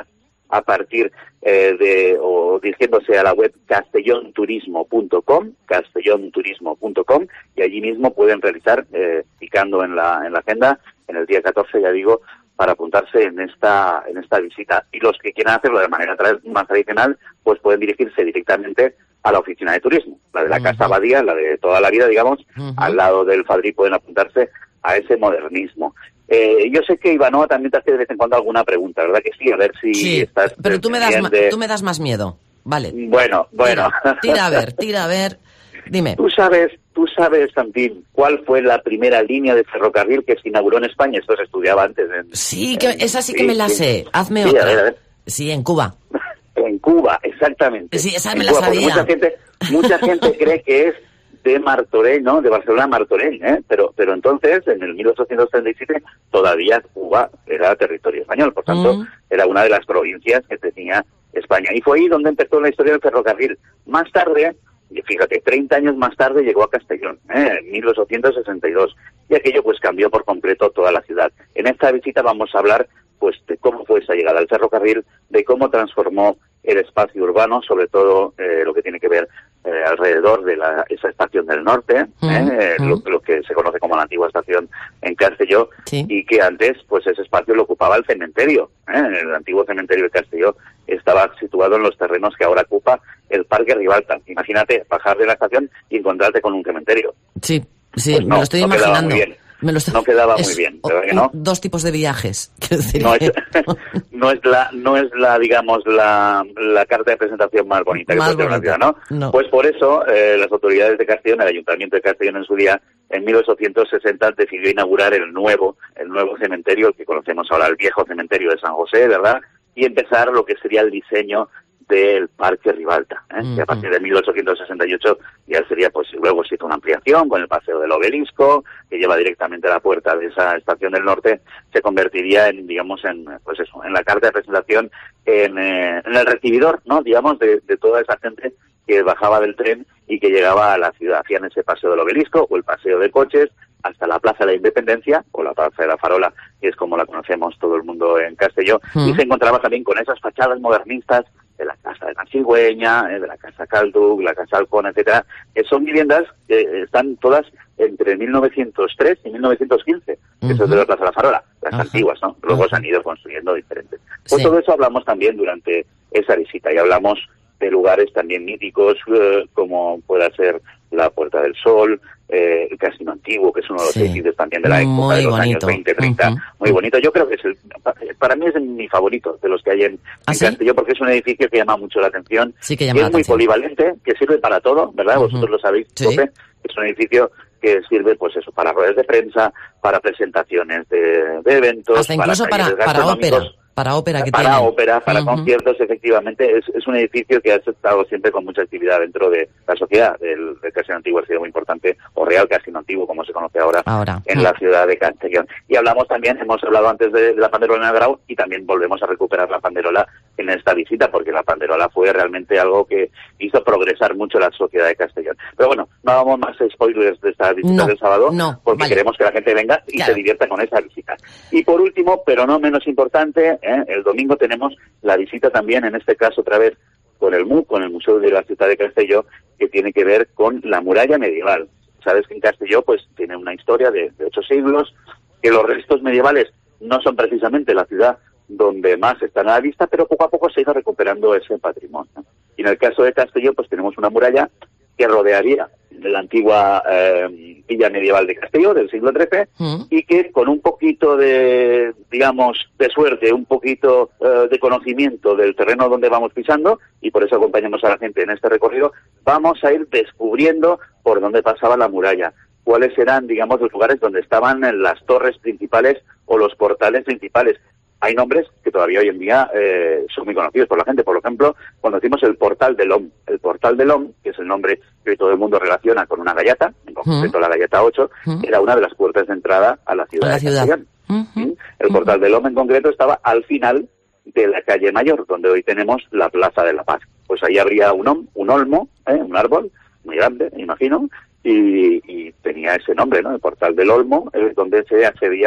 [SPEAKER 16] a partir eh, de, o dirigiéndose a la web castellón turismo punto com, castellón turismo punto com, y allí mismo pueden realizar, eh, picando en la, en la agenda, en el día catorce, ya digo, para apuntarse en esta, en esta visita. Y los que quieran hacerlo de manera tra- más tradicional, pues pueden dirigirse directamente a la oficina de turismo, la de la uh-huh. Casa Abadía, la de toda la vida, digamos, uh-huh. al lado del Fadrí pueden apuntarse a ese modernismo. Eh, yo sé que Ivanova también te hace de vez en cuando alguna pregunta, ¿verdad que sí? A ver si
[SPEAKER 4] sí,
[SPEAKER 16] estás...
[SPEAKER 4] pero tú me, das,
[SPEAKER 16] de...
[SPEAKER 4] tú me das más miedo, vale.
[SPEAKER 16] Bueno, bueno.
[SPEAKER 4] Tira, tira a ver, tira a ver, dime.
[SPEAKER 16] Tú sabes, tú sabes, Santín, cuál fue la primera línea de ferrocarril que se inauguró en España. Esto se estudiaba antes. En,
[SPEAKER 4] sí, que
[SPEAKER 16] en,
[SPEAKER 4] esa sí que
[SPEAKER 16] sí,
[SPEAKER 4] me la
[SPEAKER 16] sí.
[SPEAKER 4] sé, hazme
[SPEAKER 16] sí,
[SPEAKER 4] otra.
[SPEAKER 16] A ver, a ver.
[SPEAKER 4] Sí, en Cuba.
[SPEAKER 16] En Cuba, exactamente.
[SPEAKER 4] Sí, esa
[SPEAKER 16] en
[SPEAKER 4] me
[SPEAKER 16] Cuba,
[SPEAKER 4] la sabía.
[SPEAKER 16] Mucha gente, mucha gente cree que es de Martorell, ¿no? De Barcelona a Martorell, ¿eh? Pero, pero entonces, en el mil ochocientos treinta y siete, todavía Cuba era territorio español, por tanto, mm. era una de las provincias que tenía España. Y fue ahí donde empezó la historia del ferrocarril. Más tarde, fíjate, treinta años más tarde llegó a Castellón, ¿eh? En mil ochocientos sesenta y dos, y aquello pues cambió por completo toda la ciudad. En esta visita vamos a hablar pues de cómo fue esa llegada al ferrocarril, de cómo transformó el espacio urbano, sobre todo eh, lo que tiene que ver eh, alrededor de la, esa estación del norte, mm, eh, mm. Lo, lo que se conoce como la antigua estación en Castelló, sí. y que antes pues ese espacio lo ocupaba el cementerio. ¿eh? El antiguo cementerio de Castelló estaba situado en los terrenos que ahora ocupa el Parque Ribalta. Imagínate bajar de la estación y encontrarte con un cementerio.
[SPEAKER 4] Sí, sí,
[SPEAKER 16] pues no,
[SPEAKER 4] me lo estoy
[SPEAKER 16] no
[SPEAKER 4] imaginando.
[SPEAKER 16] Muy bien.
[SPEAKER 4] Me lo estoy...
[SPEAKER 16] No quedaba
[SPEAKER 4] es
[SPEAKER 16] muy bien,
[SPEAKER 4] o,
[SPEAKER 16] ¿verdad que no?
[SPEAKER 4] Dos tipos de viajes. Decir,
[SPEAKER 16] no, es, no es la, no es la, digamos, la, la carta de presentación más bonita
[SPEAKER 4] más
[SPEAKER 16] que puede tener una ciudad, ¿no?
[SPEAKER 4] no.
[SPEAKER 16] Pues por eso eh, las autoridades de Castellón, el Ayuntamiento de Castellón en su día, en mil ochocientos sesenta decidió inaugurar el nuevo, el nuevo cementerio, el que conocemos ahora, el viejo cementerio de San José, ¿verdad? Y empezar lo que sería el diseño del Parque Ribalta, ¿eh? Uh-huh. que a partir de mil ochocientos sesenta y ocho ya sería, pues luego se hizo una ampliación con el Paseo del Obelisco, que lleva directamente a la puerta de esa estación del norte, se convertiría en, digamos, en, pues eso, en la carta de presentación, en, eh, en el recibidor, ¿no? Digamos, de, de toda esa gente que bajaba del tren y que llegaba a la ciudad. Hacían ese Paseo del Obelisco o el Paseo de Coches hasta la Plaza de la Independencia, o la Plaza de la Farola, que es como la conocemos todo el mundo en Castelló, uh-huh. y se encontraba también con esas fachadas modernistas de la Casa de la Cigüeña, eh, de la Casa Calduc, la Casa Halcón, etcétera, que son viviendas que están todas entre mil novecientos tres y mil novecientos quince, uh-huh. eso es de la Plaza de la Farola, las uh-huh. antiguas, ¿no? Luego uh-huh. se han ido construyendo diferentes. Pues sí. todo eso hablamos también durante esa visita, y hablamos de lugares también míticos, eh, como pueda ser la Puerta del Sol, eh, el Casino Antiguo, que es uno de los sí. edificios también de la época muy de los bonito. años veinte, treinta, uh-huh. muy bonito. Yo creo que es el, para mí es mi favorito de los que hay en, ¿Ah, en sí? Castelló, porque es un edificio que llama mucho la atención,
[SPEAKER 4] sí que, llama
[SPEAKER 16] que
[SPEAKER 4] la
[SPEAKER 16] es muy
[SPEAKER 4] atención.
[SPEAKER 16] polivalente, que sirve para todo, ¿verdad? Uh-huh. Vosotros lo sabéis,
[SPEAKER 4] sí.
[SPEAKER 16] Cope. Es un edificio que sirve, pues eso, para ruedas de prensa, para presentaciones de, de eventos,
[SPEAKER 4] hasta incluso para, para, para ópera. Para ópera que
[SPEAKER 16] Para
[SPEAKER 4] tienen.
[SPEAKER 16] ópera, para uh-huh. conciertos, efectivamente. Es, es un edificio que ha estado siempre con mucha actividad dentro de la sociedad. El, el Casino Antiguo ha sido muy importante, o Real Casino Antiguo, como se conoce ahora,
[SPEAKER 4] ahora.
[SPEAKER 16] en
[SPEAKER 4] uh-huh.
[SPEAKER 16] la ciudad de Castellón. Y hablamos también, hemos hablado antes de, de la Panderola en el Grau, y también volvemos a recuperar la Panderola en esta visita, porque la Panderola fue realmente algo que hizo progresar mucho la sociedad de Castellón. Pero bueno, no hagamos más spoilers de esta visita
[SPEAKER 4] no,
[SPEAKER 16] del sábado,
[SPEAKER 4] no,
[SPEAKER 16] porque
[SPEAKER 4] vale.
[SPEAKER 16] queremos que la gente venga y
[SPEAKER 4] claro.
[SPEAKER 16] se divierta con esa visita. Y por último, pero no menos importante, ¿eh? el domingo tenemos la visita también, en este caso otra vez, con el M U, con el Museo de la Ciudad de Castelló, que tiene que ver con la muralla medieval. Sabes que en Castelló pues tiene una historia de, de ocho siglos, que los restos medievales no son precisamente la ciudad donde más están a la vista, pero poco a poco se ha ido recuperando ese patrimonio. Y en el caso de Castelló pues tenemos una muralla que rodearía de la antigua eh, villa medieval de Castelló del siglo trece, mm. y que con un poquito de, digamos, de suerte, un poquito eh, de conocimiento del terreno donde vamos pisando, y por eso acompañamos a la gente en este recorrido, vamos a ir descubriendo por dónde pasaba la muralla, cuáles eran, digamos, los lugares donde estaban las torres principales o los portales principales. Hay nombres que todavía hoy en día eh, son muy conocidos por la gente. Por ejemplo, cuando decimos el Portal del Om. El Portal del Om, que es el nombre que todo el mundo relaciona con una galleta, en concreto uh-huh. la galleta ocho, uh-huh. era una de las puertas de entrada a la ciudad.
[SPEAKER 4] A la
[SPEAKER 16] de
[SPEAKER 4] ciudad.
[SPEAKER 16] Castellón. Uh-huh. El Portal uh-huh. del Om en concreto estaba al final de la calle Mayor, donde hoy tenemos la Plaza de la Paz. Pues ahí habría un, om, un olmo, ¿eh? un árbol muy grande, me imagino, y, y tenía ese nombre, ¿no? El Portal del Olmo, eh, donde se accedía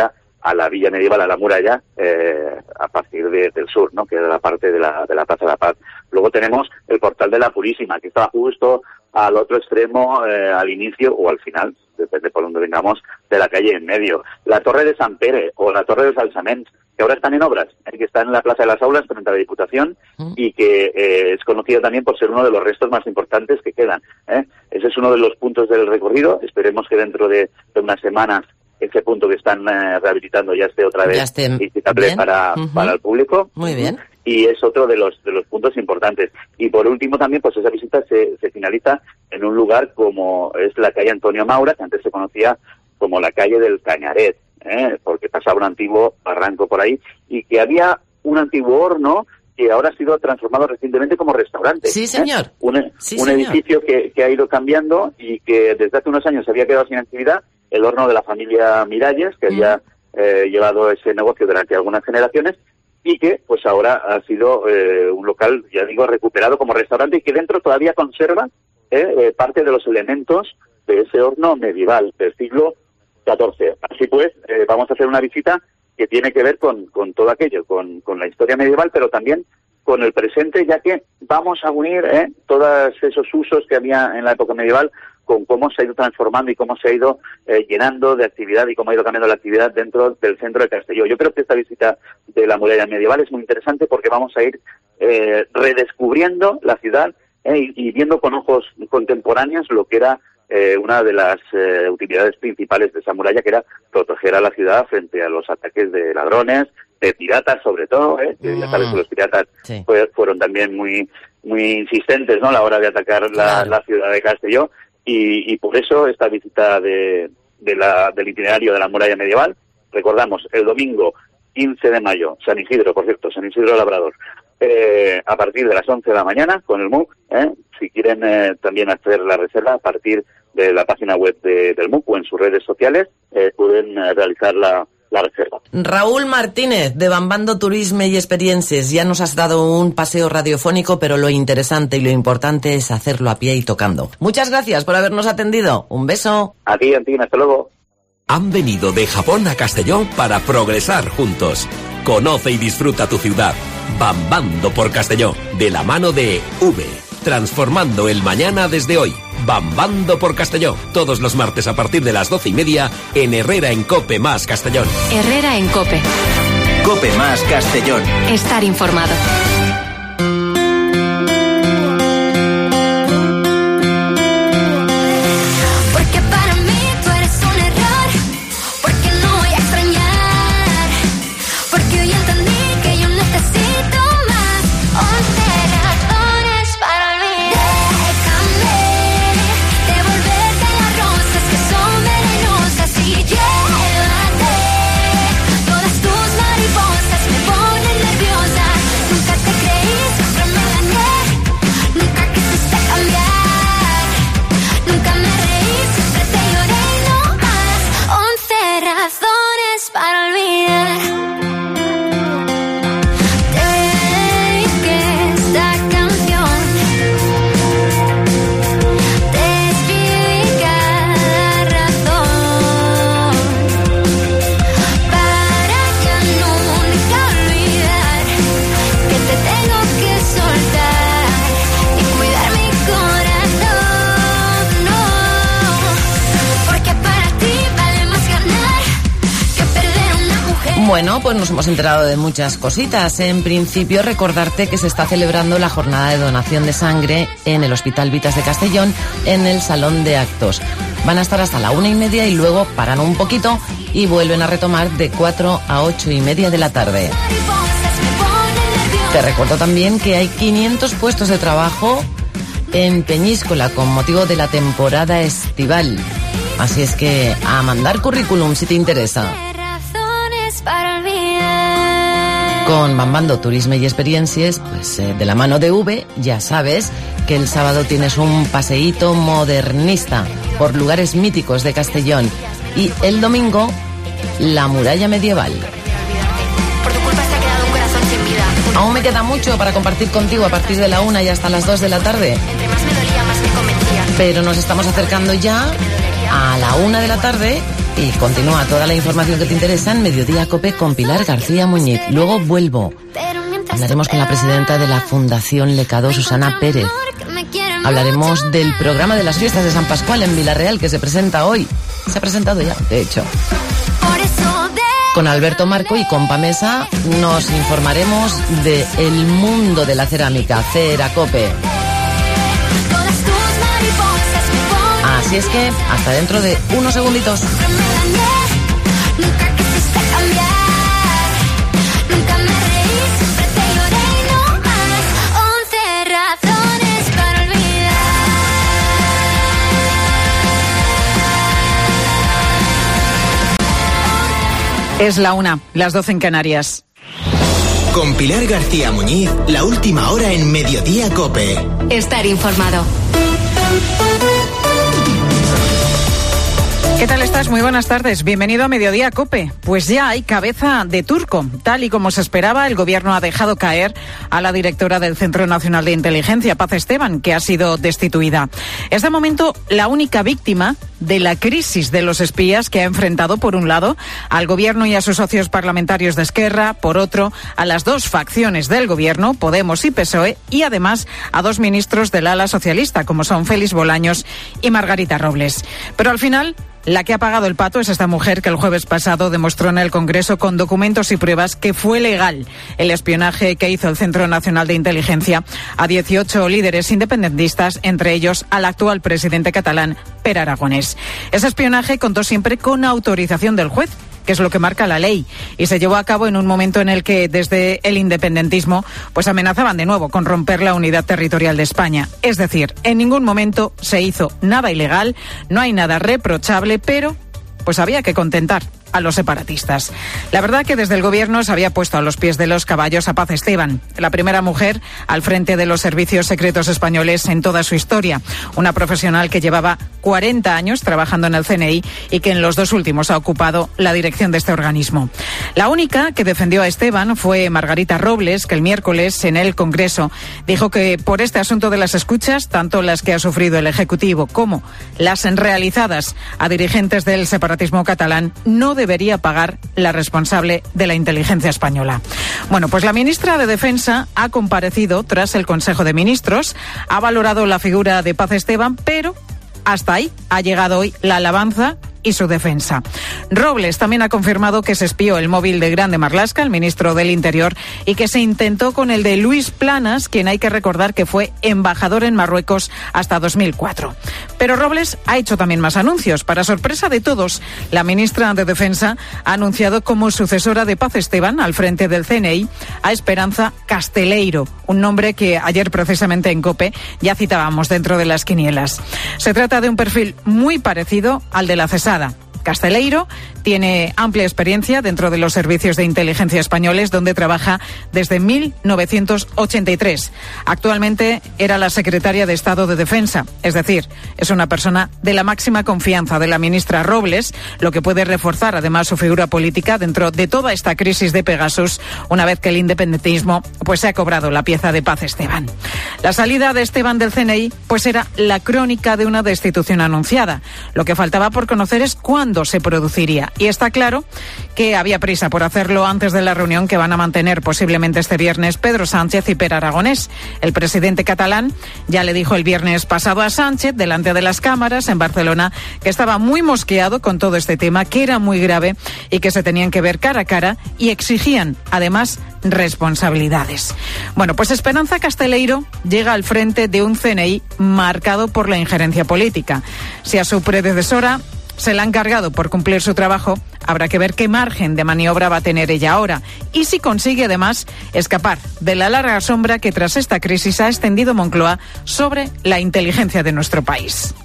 [SPEAKER 16] a la villa medieval, a la muralla, eh, a partir de, del sur, ¿no? Que era la parte de la, de la Plaza de la Paz. Luego tenemos el Portal de la Purísima, que está justo al otro extremo, eh, al inicio o al final, depende por donde vengamos, de la calle en medio. La Torre de San Pere o la Torre de Salsaments, que ahora están en obras, eh, que están en la Plaza de las Aulas frente a la Diputación mm. y que eh, es conocida también por ser uno de los restos más importantes que quedan. ¿eh? Ese es uno de los puntos del recorrido. Esperemos que dentro de, de unas semanas ese punto que están eh, rehabilitando ya esté otra vez visitable para, uh-huh. para el público.
[SPEAKER 4] Muy bien.
[SPEAKER 16] Y es otro de los de los puntos importantes. Y por último también, pues esa visita se, se finaliza en un lugar como es la calle Antonio Maura, que antes se conocía como la calle del Cañaret, ¿eh? porque pasaba un antiguo barranco por ahí, y que había un antiguo horno que ahora ha sido transformado recientemente como restaurante.
[SPEAKER 4] Sí, señor.
[SPEAKER 16] ¿eh? Un,
[SPEAKER 4] sí,
[SPEAKER 16] un
[SPEAKER 4] señor.
[SPEAKER 16] edificio que, que ha ido cambiando y que desde hace unos años había quedado sin actividad, el horno de la familia Miralles, que mm. había eh, llevado ese negocio durante algunas generaciones, y que pues ahora ha sido eh, un local, ya digo, recuperado como restaurante y que dentro todavía conserva eh, eh, parte de los elementos de ese horno medieval del siglo catorce. Así pues, eh, vamos a hacer una visita que tiene que ver con, con todo aquello, con, con la historia medieval, pero también con el presente, ya que vamos a unir eh, todos esos usos que había en la época medieval con cómo se ha ido transformando y cómo se ha ido eh, llenando de actividad y cómo ha ido cambiando la actividad dentro del centro de Castelló. Yo creo que esta visita de la muralla medieval es muy interesante porque vamos a ir eh, redescubriendo la ciudad eh, y, y viendo con ojos contemporáneos lo que era eh, una de las eh, utilidades principales de esa muralla, que era proteger a la ciudad frente a los ataques de ladrones, de piratas sobre todo, ¿eh? que ya sabes que los piratas sí. fue, fueron también muy muy insistentes, ¿no? a la hora de atacar la, claro. la ciudad de Castelló. Y, y por eso esta visita de, de la, del itinerario de la muralla medieval, recordamos, el domingo quince de mayo, San Isidro, por cierto, San Isidro Labrador, eh, a partir de las once de la mañana con el M U C, eh, si quieren eh, también hacer la reserva a partir de la página web de, del M U C o en sus redes sociales, eh, pueden eh, realizar la, la reserva.
[SPEAKER 4] Raúl Martínez, de Bambando Turisme y Experiencias, ya nos has dado un paseo radiofónico, pero lo interesante y lo importante es hacerlo a pie y tocando. Muchas gracias por habernos atendido. Un beso.
[SPEAKER 16] A ti, Antina, hasta luego.
[SPEAKER 11] Han venido de Japón a Castellón para progresar juntos. Conoce y disfruta tu ciudad. Bambando por Castellón, de la mano de V. Transformando el mañana desde hoy. Bambando por Castellón. Todos los martes a partir de las doce y media en Herrera en Cope más Castellón.
[SPEAKER 3] Herrera en Cope.
[SPEAKER 2] Cope más Castellón.
[SPEAKER 3] Estar informado.
[SPEAKER 4] Bueno, pues nos hemos enterado de muchas cositas. En principio, recordarte que se está celebrando la jornada de donación de sangre en el Hospital Vitas de Castellón, en el Salón de Actos. Van a estar hasta la una y media y luego paran un poquito y vuelven a retomar de cuatro a ocho y media de la tarde. Te recuerdo también que hay quinientos puestos de trabajo en Peñíscola con motivo de la temporada estival. Así es que a mandar currículum si te interesa. Con Bambando Turisme y Experiencias, pues eh, de la mano de V, ya sabes que el sábado tienes un paseíto modernista por lugares míticos de Castellón y el domingo la muralla medieval. Aún me queda mucho para compartir contigo a partir de la una y hasta las dos de la tarde, pero nos estamos acercando ya a la una de la tarde Y continúa toda la información que te interesa en Mediodía Cope con Pilar García Muñiz. Luego vuelvo. Hablaremos con la presidenta de la Fundación Lecado, Susana Pérez. Hablaremos del programa de las fiestas de San Pascual en Villarreal que se presenta hoy. Se ha presentado ya, de hecho. Con Alberto Marco y con Pamesa nos informaremos de el mundo de la cerámica. Ceracope. Así es que hasta dentro de unos segunditos.
[SPEAKER 17] Es la una, las doce en Canarias.
[SPEAKER 18] Con Pilar García Muñiz, la última hora en Mediodía Cope.
[SPEAKER 3] Estar informado.
[SPEAKER 17] ¿Qué tal estás? Muy buenas tardes. Bienvenido a Mediodía Cope. Pues ya hay cabeza de turco. Tal y como se esperaba, el gobierno ha dejado caer a la directora del Centro Nacional de Inteligencia, Paz Esteban, que ha sido destituida. Es de momento la única víctima de la crisis de los espías que ha enfrentado, por un lado, al gobierno y a sus socios parlamentarios de Esquerra, por otro, a las dos facciones del gobierno, Podemos y P S O E, y además a dos ministros del ala socialista, como son Félix Bolaños y Margarita Robles. Pero al final, la que ha pagado el pato es esta mujer que el jueves pasado demostró en el Congreso con documentos y pruebas que fue legal el espionaje que hizo el Centro Nacional de Inteligencia a dieciocho líderes independentistas, entre ellos al actual presidente catalán, Pere Aragonés. Ese espionaje contó siempre con autorización del juez, que es lo que marca la ley, y se llevó a cabo en un momento en el que desde el independentismo pues amenazaban de nuevo con romper la unidad territorial de España. Es decir, en ningún momento se hizo nada ilegal, no hay nada reprochable, pero pues había que contentar a los separatistas. La verdad que desde el gobierno se había puesto a los pies de los caballos a Paz Esteban, la primera mujer al frente de los servicios secretos españoles en toda su historia. Una profesional que llevaba cuarenta años trabajando en el C N I y que en los dos últimos ha ocupado la dirección de este organismo. La única que defendió a Esteban fue Margarita Robles, que el miércoles en el Congreso dijo que por este asunto de las escuchas, tanto las que ha sufrido el Ejecutivo como las realizadas a dirigentes del separatismo catalán, no debería pagar la responsable de la inteligencia española. Bueno, pues la ministra de Defensa ha comparecido tras el Consejo de Ministros, ha valorado la figura de Paz Esteban, pero hasta ahí ha llegado hoy la alabanza y su defensa. Robles también ha confirmado que se espió el móvil de Grande Marlaska, el ministro del Interior, y que se intentó con el de Luis Planas, quien hay que recordar que fue embajador en Marruecos hasta dos mil cuatro. Pero Robles ha hecho también más anuncios. Para sorpresa de todos, la ministra de Defensa ha anunciado como sucesora de Paz Esteban al frente del C N I a Esperanza Casteleiro, un nombre que ayer precisamente en COPE ya citábamos dentro de las quinielas. Se trata de un perfil muy parecido al de la cesada. Casteleiro tiene amplia experiencia dentro de los servicios de inteligencia españoles, donde trabaja desde mil novecientos ochenta y tres. Actualmente era la secretaria de Estado de Defensa, es decir, es una persona de la máxima confianza de la ministra Robles, lo que puede reforzar además su figura política dentro de toda esta crisis de Pegasus, una vez que el independentismo pues se ha cobrado la pieza de Paz Esteban. La salida de Esteban del C N I pues era la crónica de una destitución anunciada. Lo que faltaba por conocer es cuándo se produciría. Y está claro que había prisa por hacerlo antes de la reunión que van a mantener posiblemente este viernes Pedro Sánchez y Pere Aragonés. El presidente catalán ya le dijo el viernes pasado a Sánchez, delante de las cámaras en Barcelona, que estaba muy mosqueado con todo este tema, que era muy grave y que se tenían que ver cara a cara, y exigían, además, responsabilidades. Bueno, pues Esperanza Casteleiro llega al frente de un C N I marcado por la injerencia política. Si a su predecesora se la han cargado por cumplir su trabajo, habrá que ver qué margen de maniobra va a tener ella ahora y si consigue además escapar de la larga sombra que tras esta crisis ha extendido Moncloa sobre la inteligencia de nuestro país.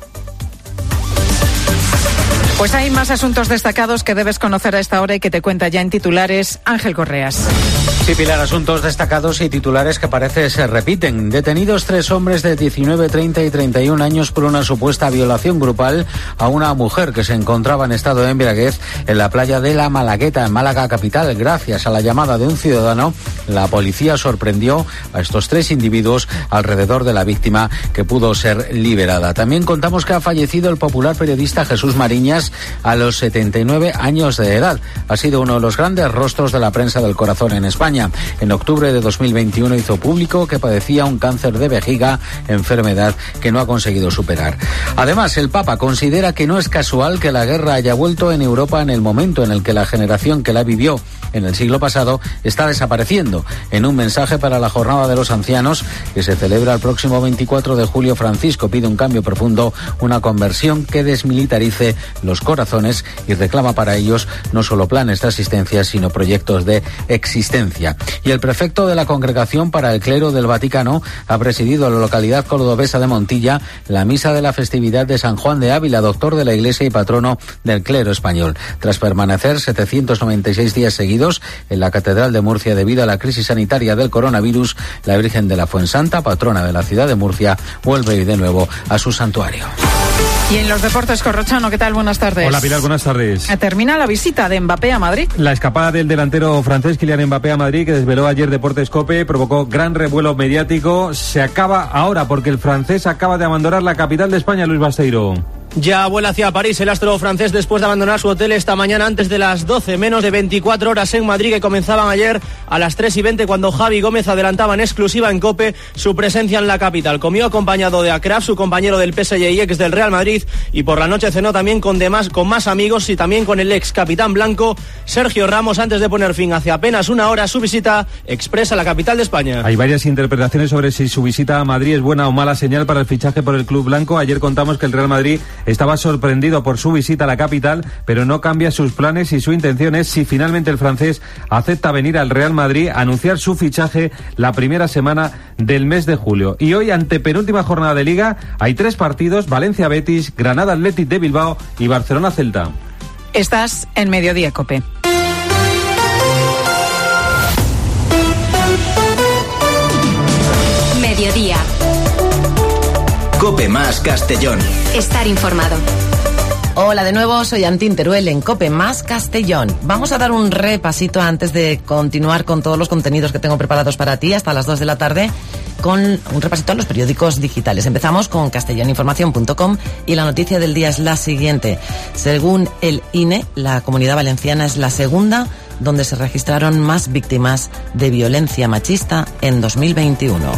[SPEAKER 17] Pues hay más asuntos destacados que debes conocer a esta hora y que te cuenta ya en titulares Ángel Correas.
[SPEAKER 19] Sí, Pilar, asuntos destacados y titulares que parece se repiten. Detenidos tres hombres de diecinueve, treinta y treinta y un años por una supuesta violación grupal a una mujer que se encontraba en estado de embriaguez en la playa de La Malagueta, en Málaga capital. Gracias a la llamada de un ciudadano, la policía sorprendió a estos tres individuos alrededor de la víctima, que pudo ser liberada. También contamos que ha fallecido el popular periodista Jesús Mariñas a los setenta y nueve años de edad. Ha sido uno de los grandes rostros de la prensa del corazón en España. En octubre de dos mil veintiuno hizo público que padecía un cáncer de vejiga, enfermedad que no ha conseguido superar. Además, el Papa considera que no es casual que la guerra haya vuelto en Europa en el momento en el que la generación que la vivió en el siglo pasado está desapareciendo. En un mensaje para la Jornada de los Ancianos, que se celebra el próximo veinticuatro de julio, Francisco pide un cambio profundo, una conversión que desmilitarice los corazones y reclama para ellos no solo planes de asistencia, sino proyectos de existencia. Y el prefecto de la Congregación para el Clero del Vaticano ha presidido en la localidad cordobesa de Montilla la misa de la festividad de San Juan de Ávila, doctor de la Iglesia y patrono del clero español. Tras permanecer setecientos noventa y seis días seguidos en la Catedral de Murcia debido a la crisis sanitaria del coronavirus, la Virgen de la Fuensanta, patrona de la ciudad de Murcia, vuelve de nuevo a su santuario.
[SPEAKER 17] Y en los deportes, Corrochano, ¿qué tal? Buenas tardes.
[SPEAKER 20] Hola, Pilar, buenas tardes.
[SPEAKER 17] Termina la visita de Mbappé a Madrid.
[SPEAKER 20] La escapada del delantero francés Kylian Mbappé a Madrid, que desveló ayer Deportes COPE, provocó gran revuelo mediático. Se acaba ahora porque el francés acaba de abandonar la capital de España, Luis Basteiro.
[SPEAKER 21] Ya vuela hacia París el astro francés después de abandonar su hotel esta mañana antes de las doce, menos de veinticuatro horas en Madrid, que comenzaban ayer a las tres y veinte, cuando Javi Gómez adelantaba en exclusiva en COPE su presencia en la capital. Comió acompañado de Akraf, su compañero del P S G y ex del Real Madrid, y por la noche cenó también con, demás, con más amigos y también con el ex capitán blanco Sergio Ramos, antes de poner fin hace apenas una hora a su visita expresa a la capital de España.
[SPEAKER 20] Hay varias interpretaciones sobre si su visita a Madrid es buena o mala señal para el fichaje por el club blanco. Ayer contamos que el Real Madrid estaba sorprendido por su visita a la capital, pero no cambia sus planes, y su intención es, si finalmente el francés acepta venir al Real Madrid, anunciar su fichaje la primera semana del mes de julio. Y hoy, ante penúltima jornada de Liga, hay tres partidos: Valencia-Betis, Granada-Athletic de Bilbao y Barcelona-Celta.
[SPEAKER 17] Estás en Mediodía COPE.
[SPEAKER 3] Mediodía.
[SPEAKER 2] COPE más Castellón.
[SPEAKER 3] Estar informado.
[SPEAKER 4] Hola de nuevo, soy Antín Teruel en COPE más Castellón. Vamos a dar un repasito antes de continuar con todos los contenidos que tengo preparados para ti hasta las dos de la tarde, con un repasito a los periódicos digitales. Empezamos con castellaninformación punto com y la noticia del día es la siguiente. Según el I N E, la Comunidad Valenciana es la segunda donde se registraron más víctimas de violencia machista en dos mil veintiuno.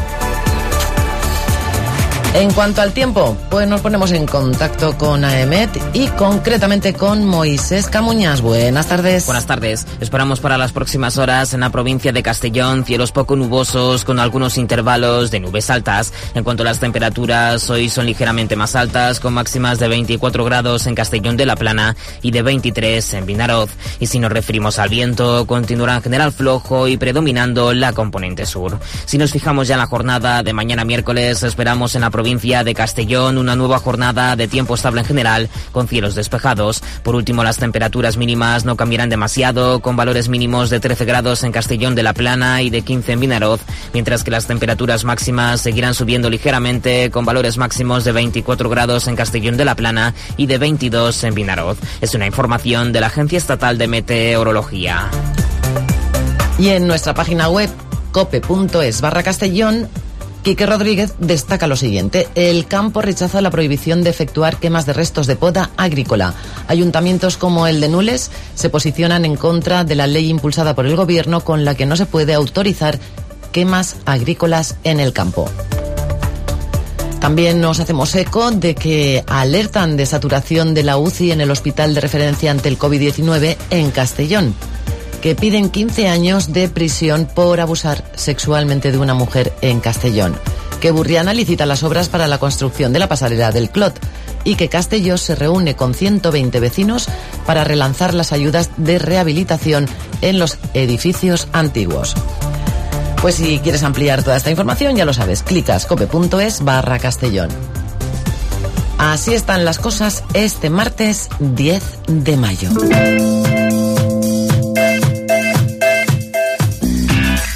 [SPEAKER 4] En cuanto al tiempo, pues nos ponemos en contacto con AEMET y concretamente con Moisés Camuñas. Buenas tardes.
[SPEAKER 6] Buenas tardes. Esperamos para las próximas horas en la provincia de Castellón cielos poco nubosos con algunos intervalos de nubes altas. En cuanto a las temperaturas, hoy son ligeramente más altas, con máximas de veinticuatro grados en Castellón de la Plana y de veintitrés en Vinaroz. Y si nos referimos al viento, continuará en general flojo y predominando la componente sur. Si nos fijamos ya en la jornada de mañana miércoles, esperamos en la provincia de Castellón una nueva jornada de tiempo estable en general, con cielos despejados. Por último, las temperaturas mínimas no cambiarán demasiado, con valores mínimos de trece grados en Castellón de la Plana y de quince en Vinaroz, mientras que las temperaturas máximas seguirán subiendo ligeramente, con valores máximos de veinticuatro grados en Castellón de la Plana y de veintidós en Vinaroz. Es una información de la Agencia Estatal de Meteorología.
[SPEAKER 4] Y en nuestra página web cope punto es barra Castellón, Quique Rodríguez destaca lo siguiente. El campo rechaza la prohibición de efectuar quemas de restos de poda agrícola. Ayuntamientos como el de Nules se posicionan en contra de la ley impulsada por el gobierno con la que no se puede autorizar quemas agrícolas en el campo. También nos hacemos eco de que alertan de saturación de la U C I en el hospital de referencia ante el COVID diecinueve en Castellón, que piden quince años de prisión por abusar sexualmente de una mujer en Castellón, que Burriana licita las obras para la construcción de la pasarela del Clot y que Castelló se reúne con ciento veinte vecinos para relanzar las ayudas de rehabilitación en los edificios antiguos. Pues si quieres ampliar toda esta información, ya lo sabes, clicas cope punto es barra Castellón. Así están las cosas este martes diez de mayo.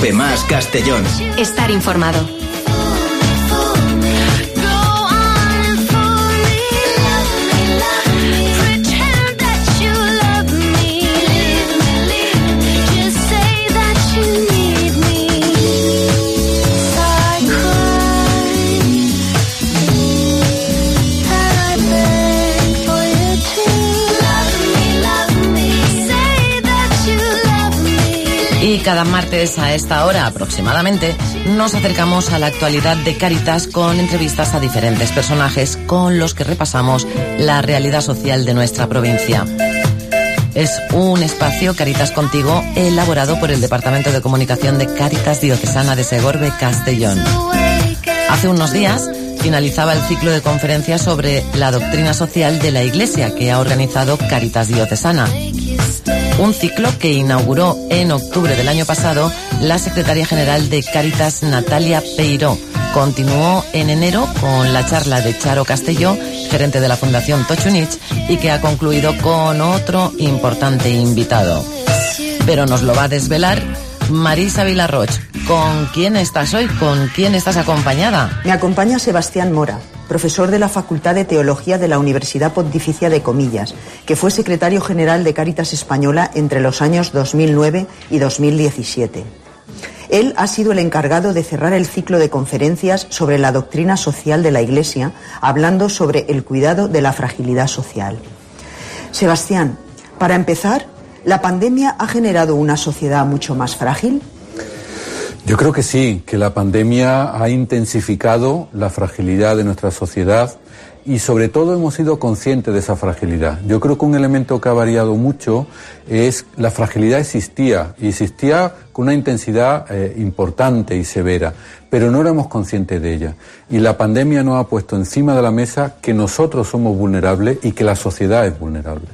[SPEAKER 2] Cope Más Castellón.
[SPEAKER 3] Estar informado.
[SPEAKER 4] Y cada martes a esta hora aproximadamente nos acercamos a la actualidad de Cáritas con entrevistas a diferentes personajes con los que repasamos la realidad social de nuestra provincia. Es un espacio Cáritas Contigo elaborado por el Departamento de Comunicación de Cáritas Diocesana de Segorbe, Castellón. Hace unos días finalizaba el ciclo de conferencias sobre la doctrina social de la Iglesia que ha organizado Cáritas Diocesana. Un ciclo que inauguró en octubre del año pasado la secretaria general de Cáritas, Natalia Peiró. Continuó en enero con la charla de Charo Castelló, gerente de la Fundación Tochunich, y que ha concluido con otro importante invitado. Pero nos lo va a desvelar Marisa Vilarroch. ¿Con quién estás hoy? ¿Con quién estás acompañada?
[SPEAKER 1] Me acompaña Sebastián Mora, profesor de la Facultad de Teología de la Universidad Pontificia de Comillas, que fue secretario general de Cáritas Española entre los años dos mil nueve y dos mil diecisiete. Él ha sido el encargado de cerrar el ciclo de conferencias sobre la doctrina social de la Iglesia, hablando sobre el cuidado de la fragilidad social. Sebastián, para empezar, ¿la pandemia ha generado una sociedad mucho más frágil?
[SPEAKER 22] Yo creo que sí, que la pandemia ha intensificado la fragilidad de nuestra sociedad y sobre todo hemos sido conscientes de esa fragilidad. Yo creo que un elemento que ha variado mucho es la fragilidad existía, y existía con una intensidad eh, importante y severa, pero no éramos conscientes de ella. Y la pandemia nos ha puesto encima de la mesa que nosotros somos vulnerables y que la sociedad es vulnerable.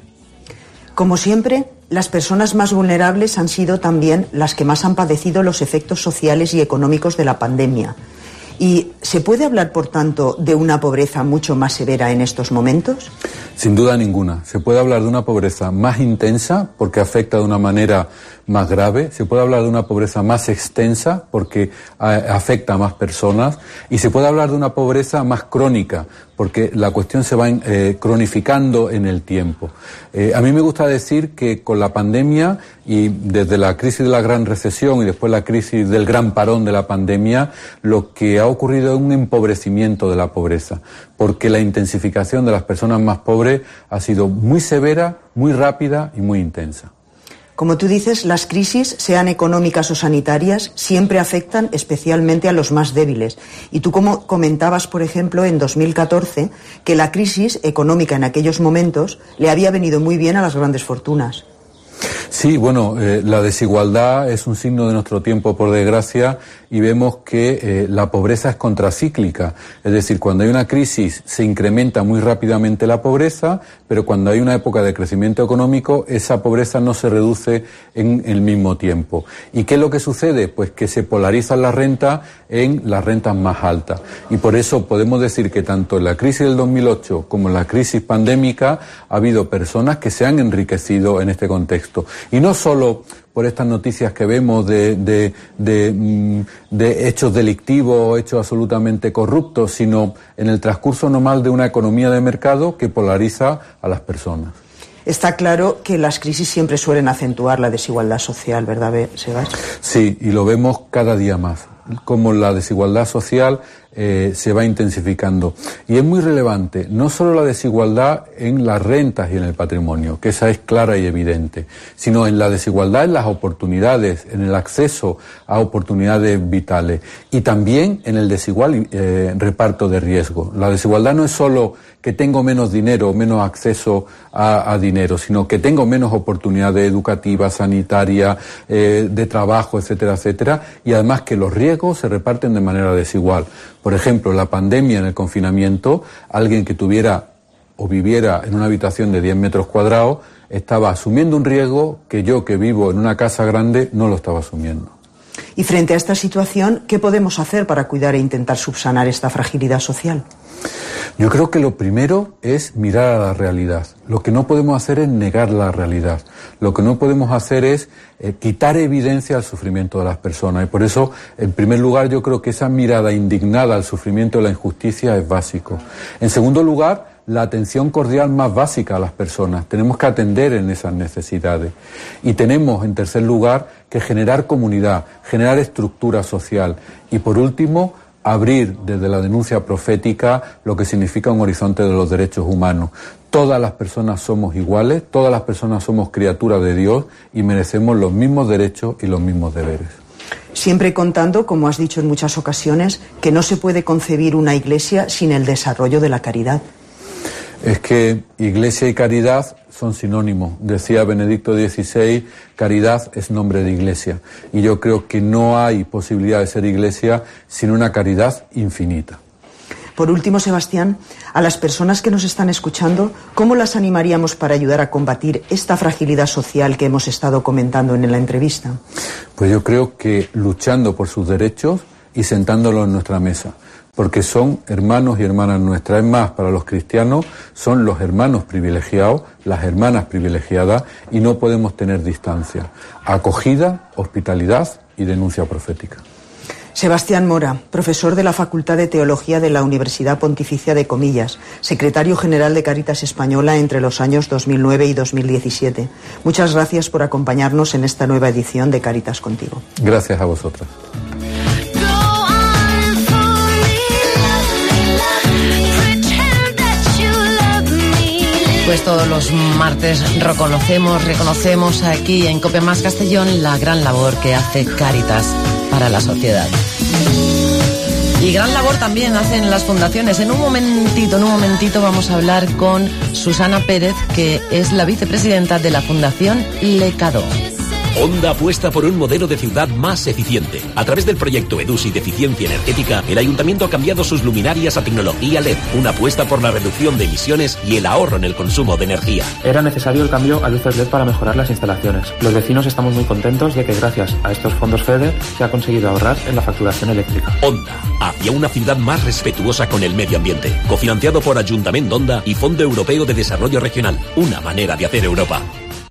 [SPEAKER 1] Como siempre, las personas más vulnerables han sido también las que más han padecido los efectos sociales y económicos de la pandemia. ¿Y se puede hablar, por tanto, de una pobreza mucho más severa en estos momentos?
[SPEAKER 22] Sin duda ninguna. Se puede hablar de una pobreza más intensa porque afecta de una manera más grave. Se puede hablar de una pobreza más extensa porque afecta a más personas. Y se puede hablar de una pobreza más crónica porque la cuestión se va eh, cronificando en el tiempo. Eh, a mí me gusta decir que con la pandemia y desde la crisis de la gran recesión y después la crisis del gran parón de la pandemia, lo que ha ocurrido es un empobrecimiento de la pobreza, porque la intensificación de las personas más pobres ha sido muy severa, muy rápida y muy intensa.
[SPEAKER 1] Como tú dices, las crisis, sean económicas o sanitarias, siempre afectan especialmente a los más débiles. Y tú como comentabas, por ejemplo, en dos mil catorce, que la crisis económica en aquellos momentos le había venido muy bien a las grandes fortunas.
[SPEAKER 22] Sí, bueno, eh, la desigualdad es un signo de nuestro tiempo, por desgracia, y vemos que eh, la pobreza es contracíclica. Es decir, cuando hay una crisis se incrementa muy rápidamente la pobreza, pero cuando hay una época de crecimiento económico, esa pobreza no se reduce en el mismo tiempo. ¿Y qué es lo que sucede? Pues que se polarizan las rentas en las rentas más altas. Y por eso podemos decir que tanto en la crisis del dos mil ocho como en la crisis pandémica ha habido personas que se han enriquecido en este contexto. Y no solo por estas noticias que vemos de, de, de, de hechos delictivos, hechos absolutamente corruptos, sino en el transcurso normal de una economía de mercado que polariza a las personas.
[SPEAKER 1] Está claro que las crisis siempre suelen acentuar la desigualdad social, ¿verdad, Sebastián?
[SPEAKER 22] Sí, y lo vemos cada día más, como la desigualdad social eh, se va intensificando. Y es muy relevante, no solo la desigualdad en las rentas y en el patrimonio, que esa es clara y evidente, sino en la desigualdad en las oportunidades, en el acceso a oportunidades vitales y también en el desigual eh, reparto de riesgo. La desigualdad no es solo que tengo menos dinero, menos acceso a, a dinero, sino que tengo menos oportunidades educativas, sanitarias, eh, de trabajo, etcétera, etcétera, y además que los riesgos se reparten de manera desigual. Por ejemplo, la pandemia, en el confinamiento, alguien que tuviera o viviera en una habitación de diez metros cuadrados estaba asumiendo un riesgo que yo, que vivo en una casa grande, no lo estaba asumiendo.
[SPEAKER 1] Y frente a esta situación, ¿qué podemos hacer para cuidar e intentar subsanar esta fragilidad social?
[SPEAKER 22] Yo creo que lo primero es mirar a la realidad. Lo que no podemos hacer es negar la realidad. Lo que no podemos hacer es eh, quitar evidencia al sufrimiento de las personas. Y por eso, en primer lugar, yo creo que esa mirada indignada al sufrimiento y la injusticia es básico. En segundo lugar, la atención cordial más básica a las personas. Tenemos que atender en esas necesidades. Y tenemos, en tercer lugar, que generar comunidad, generar estructura social. Y por último, abrir desde la denuncia profética lo que significa un horizonte de los derechos humanos. Todas las personas somos iguales, todas las personas somos criaturas de Dios y merecemos los mismos derechos y los mismos deberes.
[SPEAKER 1] Siempre contando, como has dicho en muchas ocasiones, que no se puede concebir una iglesia sin el desarrollo de la caridad.
[SPEAKER 22] Es que iglesia y caridad son sinónimos. Decía Benedicto dieciséis, caridad es nombre de iglesia. Y yo creo que no hay posibilidad de ser iglesia sin una caridad infinita.
[SPEAKER 1] Por último, Sebastián, a las personas que nos están escuchando, ¿cómo las animaríamos para ayudar a combatir esta fragilidad social que hemos estado comentando en la entrevista?
[SPEAKER 22] Pues yo creo que luchando por sus derechos y sentándolos en nuestra mesa. Porque son hermanos y hermanas nuestras. Es más, para los cristianos son los hermanos privilegiados, las hermanas privilegiadas, y no podemos tener distancia. Acogida, hospitalidad y denuncia profética.
[SPEAKER 1] Sebastián Mora, profesor de la Facultad de Teología de la Universidad Pontificia de Comillas, secretario general de Cáritas Española entre los años dos mil nueve y dos mil diecisiete. Muchas gracias por acompañarnos en esta nueva edición de Cáritas Contigo.
[SPEAKER 22] Gracias a vosotras.
[SPEAKER 4] Pues todos los martes reconocemos, reconocemos aquí en COPE Más Castellón la gran labor que hace Cáritas para la sociedad. Y gran labor también hacen las fundaciones. En un momentito, en un momentito vamos a hablar con Susana Pérez, que es la vicepresidenta de la Fundación Lecado.
[SPEAKER 11] Honda apuesta por un modelo de ciudad más eficiente. A través del proyecto EDUSI de eficiencia energética, el ayuntamiento ha cambiado sus luminarias a tecnología L E D, una apuesta por la reducción de emisiones y el ahorro en el consumo de energía.
[SPEAKER 5] Era necesario el cambio a luces L E D para mejorar las instalaciones. Los vecinos estamos muy contentos ya que gracias a estos fondos FEDER se ha conseguido ahorrar en la facturación eléctrica.
[SPEAKER 11] Honda, hacia una ciudad más respetuosa con el medio ambiente. Cofinanciado por Ayuntamiento Honda y Fondo Europeo de Desarrollo Regional. Una manera de hacer Europa.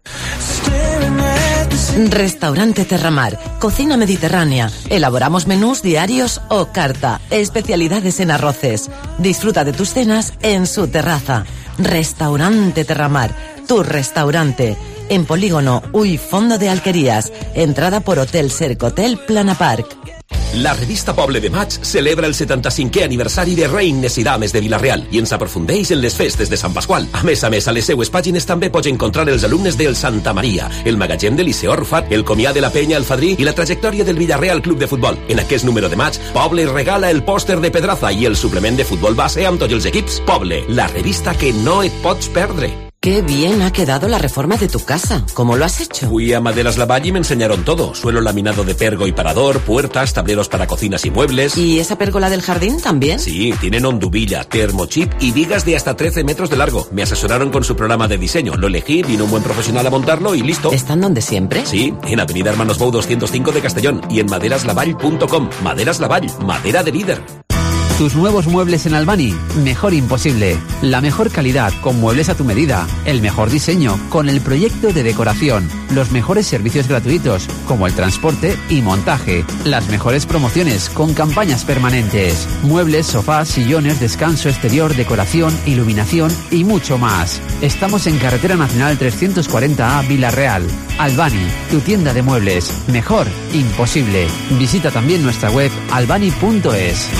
[SPEAKER 4] Restaurante Terramar, cocina mediterránea. Elaboramos menús diarios o carta, especialidades en arroces. Disfruta de tus cenas en su terraza. Restaurante Terramar, tu restaurante. En Polígono Uy Fondo de Alquerías. Entrada por Hotel Sercotel Plana Park.
[SPEAKER 11] La revista Poble de Maig celebra el setanta-cinquè aniversari de Reines i Dames de Vila-real i ens aprofundeix en les festes de Sant Pasqual. A més a més, a les seues pàgines també pots encontrar els alumnes del Santa Maria, el magatzem de Liceu Arrufat, el comiat de la Penya El Fadrí i la trajectòria del Villarreal Club de Futbol. En aquest número de maig, Poble regala el pòster de Pedraza i el suplement de futbol base amb tots els equips. Poble, la revista que no et pots perdre.
[SPEAKER 4] Qué bien ha quedado la reforma de tu casa. ¿Cómo lo has hecho?
[SPEAKER 11] Fui a Maderas Lavalle y me enseñaron todo. Suelo laminado de pergo y parador, puertas, tableros para cocinas y muebles.
[SPEAKER 4] ¿Y esa pérgola del jardín también?
[SPEAKER 11] Sí, tienen onduvilla, termochip y vigas de hasta trece metros de largo. Me asesoraron con su programa de diseño. Lo elegí, vino un buen profesional a montarlo y listo.
[SPEAKER 4] ¿Están donde siempre?
[SPEAKER 11] Sí, en Avenida Hermanos Bou doscientos cinco de Castellón y en maderaslavall punto com. Maderas Lavall, madera de líder.
[SPEAKER 7] Tus nuevos muebles en Albani, mejor imposible. La mejor calidad con muebles a tu medida. El mejor diseño con el proyecto de decoración. Los mejores servicios gratuitos como el transporte y montaje. Las mejores promociones con campañas permanentes. Muebles, sofás, sillones, descanso exterior, decoración, iluminación y mucho más. Estamos en Carretera Nacional trescientos cuarenta A, Vila-real. Albani, tu tienda de muebles. Mejor imposible. Visita también nuestra web albani punto es.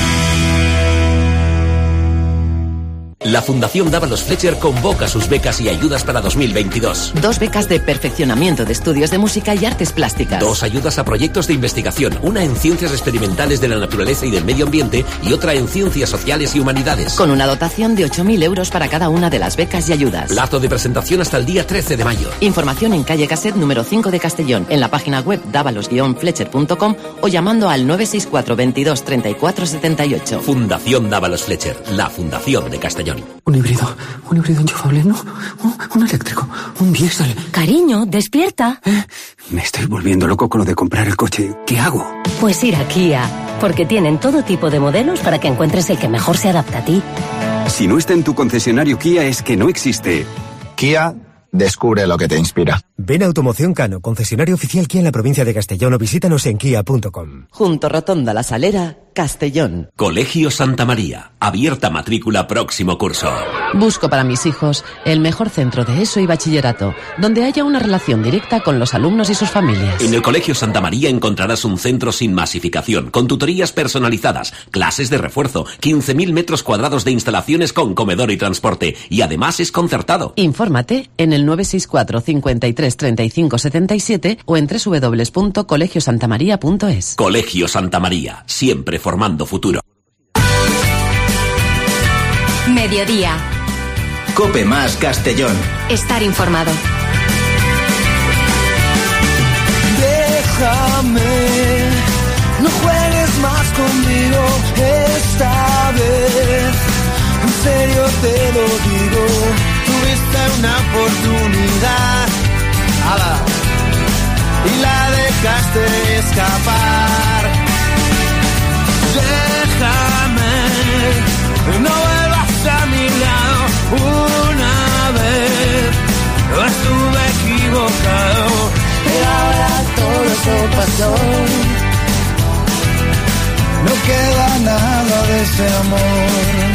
[SPEAKER 11] La Fundación Dávalos Fletcher convoca sus becas y ayudas para dos mil veintidós.
[SPEAKER 4] Dos becas de perfeccionamiento de estudios de música y artes plásticas.
[SPEAKER 11] Dos ayudas a proyectos de investigación, una en ciencias experimentales de la naturaleza y del medio ambiente y otra en ciencias sociales y humanidades.
[SPEAKER 4] Con una dotación de ocho mil euros para cada una de las becas y ayudas.
[SPEAKER 11] Plazo de presentación hasta el día trece de mayo.
[SPEAKER 4] Información en calle Caset número cinco de Castellón, en la página web dávalos guion fletcher punto com o llamando al nueve seis cuatro veintidós treinta y cuatro setenta y ocho.
[SPEAKER 11] Fundación Dávalos Fletcher, la fundación de Castellón.
[SPEAKER 23] Un híbrido, un híbrido enchufable, no, un, un eléctrico, un diésel.
[SPEAKER 10] Cariño, despierta.
[SPEAKER 23] ¿Eh? Me estoy volviendo loco con lo de comprar el coche. ¿Qué hago?
[SPEAKER 9] Pues ir a Kia, porque tienen todo tipo de modelos para que encuentres el que mejor se adapta a ti.
[SPEAKER 12] Si no está en tu concesionario Kia es que no existe.
[SPEAKER 13] Kia, descubre lo que te inspira.
[SPEAKER 24] Ven a Automoción Cano, concesionario oficial Kia en la provincia de Castellón, o visítanos en kia punto com.
[SPEAKER 25] Junto Rotonda La Salera, Castellón.
[SPEAKER 11] Colegio Santa María. Abierta matrícula próximo curso.
[SPEAKER 26] Busco para mis hijos el mejor centro de ESO y bachillerato, donde haya una relación directa con los alumnos y sus familias.
[SPEAKER 11] En el Colegio Santa María encontrarás un centro sin masificación, con tutorías personalizadas, clases de refuerzo, quince mil metros cuadrados de instalaciones con comedor y transporte, y además es concertado.
[SPEAKER 26] Infórmate en el nueve seis cuatro, cincuenta y tres, treinta y cinco, setenta y siete o en doble u doble u doble u punto colegio santa maría punto es.
[SPEAKER 11] Colegio Santa María, siempre formando futuro.
[SPEAKER 3] Mediodía.
[SPEAKER 2] Cope más Castellón.
[SPEAKER 3] Estar informado.
[SPEAKER 8] Déjame, no juegues más conmigo esta vez. En serio te lo digo, tuviste una oportunidad, ala, y la dejaste escapar. Déjame, no vuelvas a mi lado una vez. Yo estuve equivocado y ahora todo eso pasó. No queda nada de ese amor.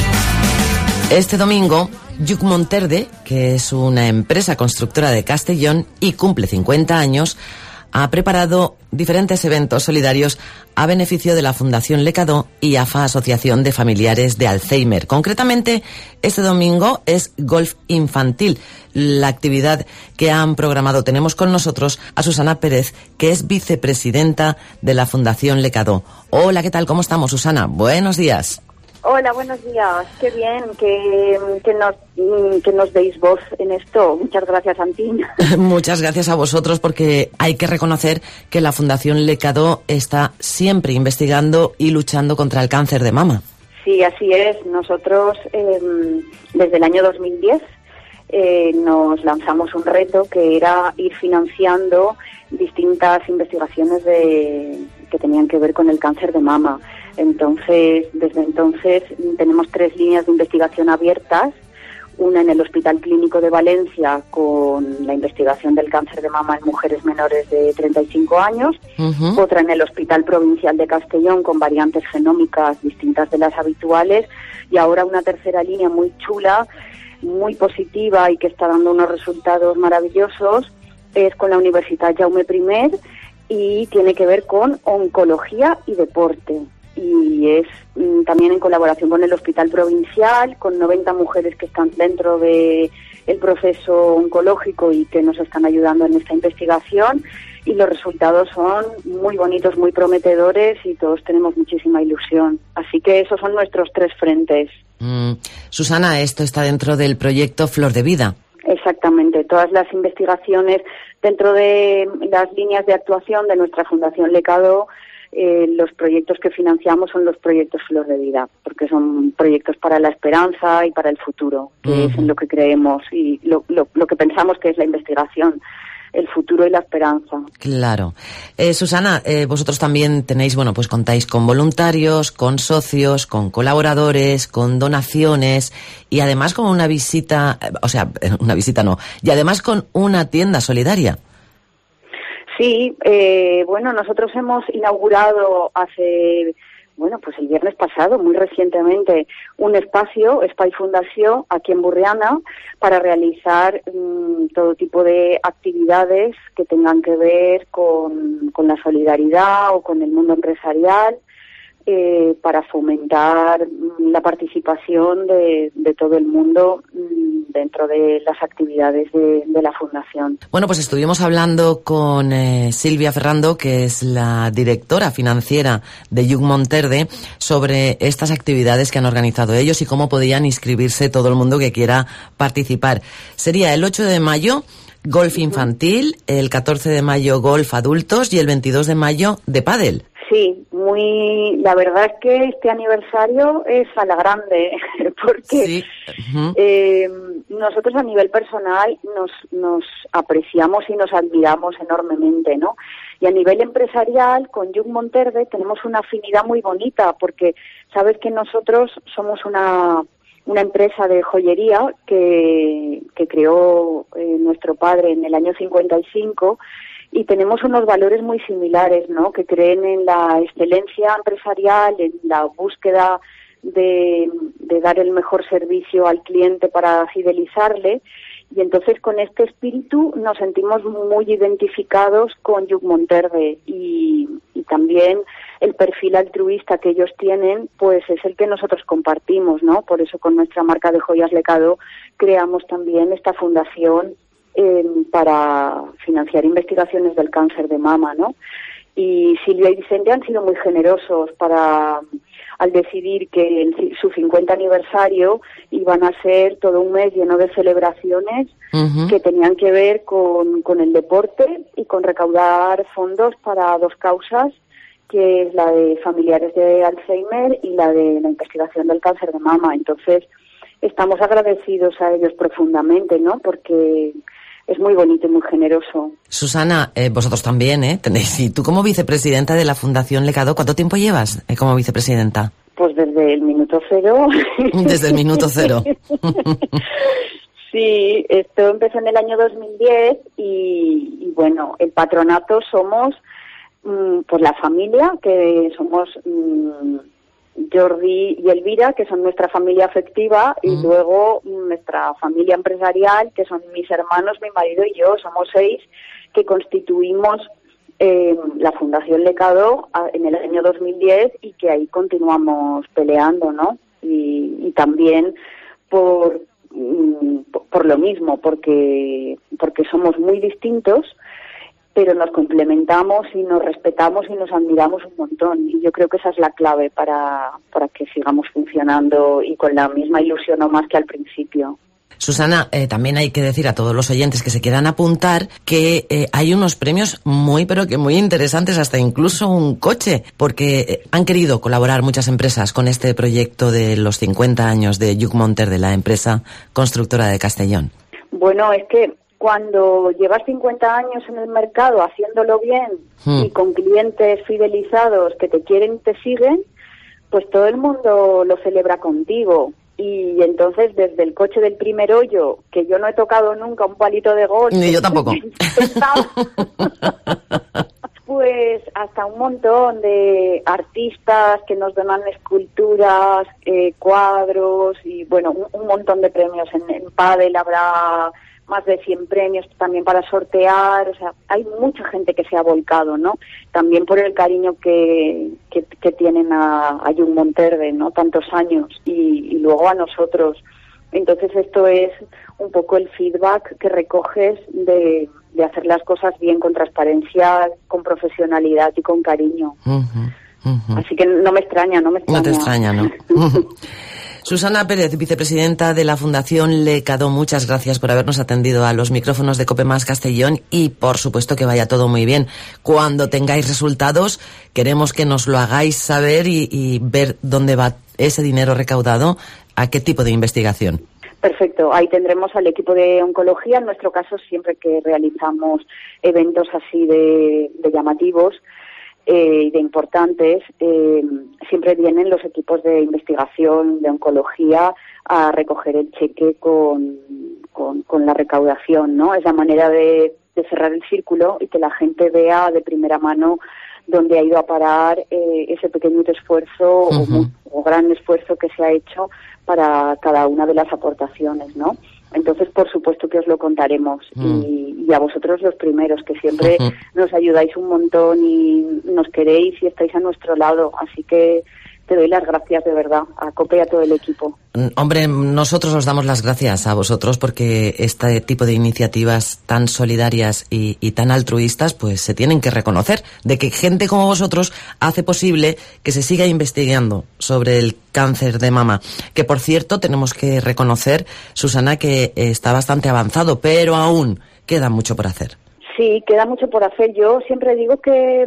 [SPEAKER 26] Este domingo, Lluc Monterde, que es una empresa constructora de Castellón y cumple cincuenta años, ha preparado diferentes eventos solidarios a beneficio de la Fundación Lecadó y A F A, Asociación de Familiares de Alzheimer. Concretamente, este domingo es golf infantil, la actividad que han programado. Tenemos con nosotros a Susana Pérez, que es vicepresidenta de la Fundación Lecadó. Hola, ¿qué tal? ¿Cómo estamos, Susana? Buenos días.
[SPEAKER 27] Hola, buenos días. Qué bien que, que, nos, que nos deis voz en esto. Muchas gracias, Antín.
[SPEAKER 26] Muchas gracias a vosotros, porque hay que reconocer que la Fundación Lecadó está siempre investigando y luchando contra el cáncer de mama.
[SPEAKER 27] Sí, así es. Nosotros, eh, desde el año dos mil diez, eh, nos lanzamos un reto que era ir financiando distintas investigaciones de, que tenían que ver con el cáncer de mama. Entonces, desde entonces tenemos tres líneas de investigación abiertas, una en el Hospital Clínico de Valencia con la investigación del cáncer de mama en mujeres menores de treinta y cinco años, uh-huh. otra en el Hospital Provincial de Castellón con variantes genómicas distintas de las habituales, y ahora una tercera línea muy chula, muy positiva y que está dando unos resultados maravillosos, es con la Universidad Jaume I y tiene que ver con oncología y deporte. Y es mm, también en colaboración con el Hospital Provincial, con noventa mujeres que están dentro de el proceso oncológico y que nos están ayudando en esta investigación, y los resultados son muy bonitos, muy prometedores y todos tenemos muchísima ilusión. Así que esos son nuestros tres frentes.
[SPEAKER 26] Mm. Susana, esto está dentro del proyecto Flor de Vida.
[SPEAKER 27] Exactamente, todas las investigaciones dentro de las líneas de actuación de nuestra Fundación Lecadó. Eh, los proyectos que financiamos son los proyectos Flor de Vida, porque son proyectos para la esperanza y para el futuro, que uh-huh. es en lo que creemos y lo, lo, lo que pensamos que es la investigación, el futuro y la esperanza.
[SPEAKER 26] Claro. Eh, Susana, eh, vosotros también tenéis, bueno, pues contáis con voluntarios, con socios, con colaboradores, con donaciones y además con una visita, o sea, una visita no, y además con una tienda solidaria.
[SPEAKER 27] Sí, eh, bueno, nosotros hemos inaugurado hace, bueno, pues el viernes pasado, muy recientemente, un espacio, Espai Fundació, aquí en Burriana, para realizar mmm, todo tipo de actividades que tengan que ver con, con la solidaridad o con el mundo empresarial, eh, para fomentar la participación de, de todo el mundo mmm, dentro de las actividades de, de la Fundación.
[SPEAKER 26] Bueno, pues estuvimos hablando con eh, Silvia Ferrando, que es la directora financiera de Lluc Monterde, sobre estas actividades que han organizado ellos y cómo podían inscribirse todo el mundo que quiera participar. Sería el ocho de mayo golf infantil, el catorce de mayo golf adultos y el veintidós de mayo de pádel.
[SPEAKER 27] Sí, muy. La verdad es que este aniversario es a la grande, porque
[SPEAKER 26] sí. uh-huh.
[SPEAKER 27] eh, nosotros a nivel personal nos, nos apreciamos y nos admiramos enormemente, ¿no? Y a nivel empresarial, con Lluc Monterde tenemos una afinidad muy bonita, porque sabes que nosotros somos una, una empresa de joyería que, que creó eh, nuestro padre en el año cincuenta y cinco, y tenemos unos valores muy similares, ¿no? Que creen en la excelencia empresarial, en la búsqueda de, de dar el mejor servicio al cliente para fidelizarle. Y entonces con este espíritu nos sentimos muy identificados con Lluc Monterde, y, y también el perfil altruista que ellos tienen, pues es el que nosotros compartimos, ¿no? Por eso con nuestra marca de joyas Lecado creamos también esta fundación Eh, para financiar investigaciones del cáncer de mama, ¿no? Y Silvia y Vicente han sido muy generosos para, al decidir que en su cincuenta aniversario iban a ser todo un mes lleno de celebraciones uh-huh. que tenían que ver con, con el deporte y con recaudar fondos para dos causas, que es la de familiares de Alzheimer y la de la investigación del cáncer de mama. Entonces, estamos agradecidos a ellos profundamente, ¿no? Porque es muy bonito y muy generoso.
[SPEAKER 26] Susana, eh, vosotros también, ¿eh? Tenéis, y tú como vicepresidenta de la Fundación Lecado, ¿cuánto tiempo llevas eh, como vicepresidenta?
[SPEAKER 27] Pues desde el minuto cero.
[SPEAKER 26] Desde el minuto cero.
[SPEAKER 27] Sí, esto empezó en el año dos mil diez y, y bueno, el patronato somos mmm, pues la familia, que somos mmm, Jordi y Elvira, que son nuestra familia afectiva, y mm. luego nuestra familia empresarial, que son mis hermanos, mi marido y yo. Somos seis que constituimos eh, la Fundación Lecado en el año dos mil diez, y que ahí continuamos peleando, ¿no? Y, y también por, por por lo mismo, porque porque somos muy distintos, pero nos complementamos y nos respetamos y nos admiramos un montón. Y yo creo que esa es la clave para, para que sigamos funcionando y con la misma ilusión o más que al principio.
[SPEAKER 26] Susana, eh, también hay que decir a todos los oyentes que se quieran apuntar que eh, hay unos premios muy, pero que muy interesantes, hasta incluso un coche, porque eh, han querido colaborar muchas empresas con este proyecto de los cincuenta años de Lluc Monterde, la empresa constructora de Castellón.
[SPEAKER 27] Bueno, es que cuando llevas cincuenta años en el mercado haciéndolo bien hmm. y con clientes fidelizados que te quieren y te siguen, pues todo el mundo lo celebra contigo. Y entonces desde el coche del primer hoyo, que yo no he tocado nunca un palito de golf,
[SPEAKER 26] ni yo tampoco,
[SPEAKER 27] pues hasta un montón de artistas que nos donan esculturas, eh, cuadros y bueno, un, un montón de premios. En, en pádel habrá más de cien premios también para sortear. O sea, hay mucha gente que se ha volcado, ¿no? También por el cariño que, que, que tienen a, a Lluc Monterde, ¿no? Tantos años, y, y luego a nosotros. Entonces esto es un poco el feedback que recoges de, de hacer las cosas bien, con transparencia, con profesionalidad y con cariño. Uh-huh, uh-huh. Así que no me extraña, no me extraña.
[SPEAKER 26] No te extraña, ¿no? Susana Pérez, vicepresidenta de la Fundación Lecado, muchas gracias por habernos atendido a los micrófonos de COPE Más Castellón, y por supuesto que vaya todo muy bien. Cuando tengáis resultados, queremos que nos lo hagáis saber y, y ver dónde va ese dinero recaudado, a qué tipo de investigación.
[SPEAKER 27] Perfecto, ahí tendremos al equipo de oncología. En nuestro caso, siempre que realizamos eventos así de, de llamativos, Eh, de importantes, eh, siempre vienen los equipos de investigación de oncología a recoger el cheque con, con, con la recaudación, ¿no? Es la manera de, de cerrar el círculo y que la gente vea de primera mano dónde ha ido a parar eh, ese pequeñito esfuerzo uh-huh. o, o gran esfuerzo que se ha hecho para cada una de las aportaciones, ¿no? Entonces, por supuesto que os lo contaremos mm. y, y a vosotros los primeros, que siempre uh-huh. nos ayudáis un montón y nos queréis y estáis a nuestro lado. Así que te doy las gracias de verdad a COPE y a todo el equipo.
[SPEAKER 26] Hombre, nosotros os damos las gracias a vosotros porque este tipo de iniciativas tan solidarias y, y tan altruistas pues se tienen que reconocer, de que gente como vosotros hace posible que se siga investigando sobre el cáncer de mama, que por cierto tenemos que reconocer, Susana, que está bastante avanzado, pero aún queda mucho por hacer.
[SPEAKER 27] Sí, queda mucho por hacer. Yo siempre digo que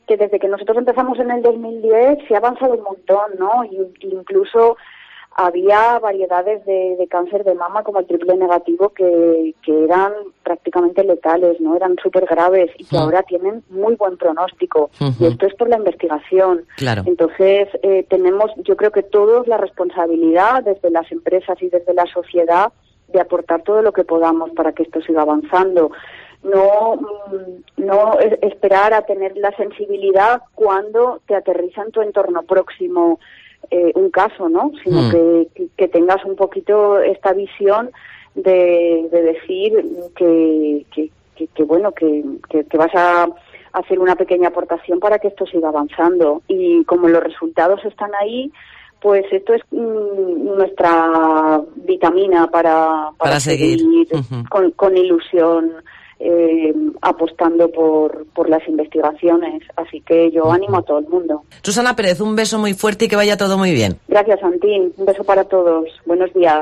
[SPEAKER 27] que desde que nosotros empezamos en el dos mil diez se ha avanzado un montón, ¿no? Y, incluso había variedades de, de cáncer de mama como el triple negativo que, que eran prácticamente letales, ¿no? Eran súper graves y que uh-huh. ahora tienen muy buen pronóstico. Uh-huh. Y esto es por la investigación.
[SPEAKER 26] Claro.
[SPEAKER 27] Entonces, eh, tenemos, yo creo que todos la responsabilidad desde las empresas y desde la sociedad de aportar todo lo que podamos para que esto siga avanzando. No, no esperar a tener la sensibilidad cuando te aterriza en tu entorno próximo eh, un caso, ¿no? Sino mm. que, que, que tengas un poquito esta visión de, de decir que, que, que, que bueno, que, que, que vas a hacer una pequeña aportación para que esto siga avanzando. Y como los resultados están ahí, pues esto es mm, nuestra vitamina para, para,
[SPEAKER 26] para seguir,
[SPEAKER 27] seguir
[SPEAKER 26] uh-huh.
[SPEAKER 27] con, con ilusión eh, apostando por, por las investigaciones. Así que yo uh-huh. animo a todo el mundo.
[SPEAKER 26] Susana Pérez, un beso muy fuerte y que vaya todo muy bien.
[SPEAKER 27] Gracias, Santín. Un beso para todos. Buenos días.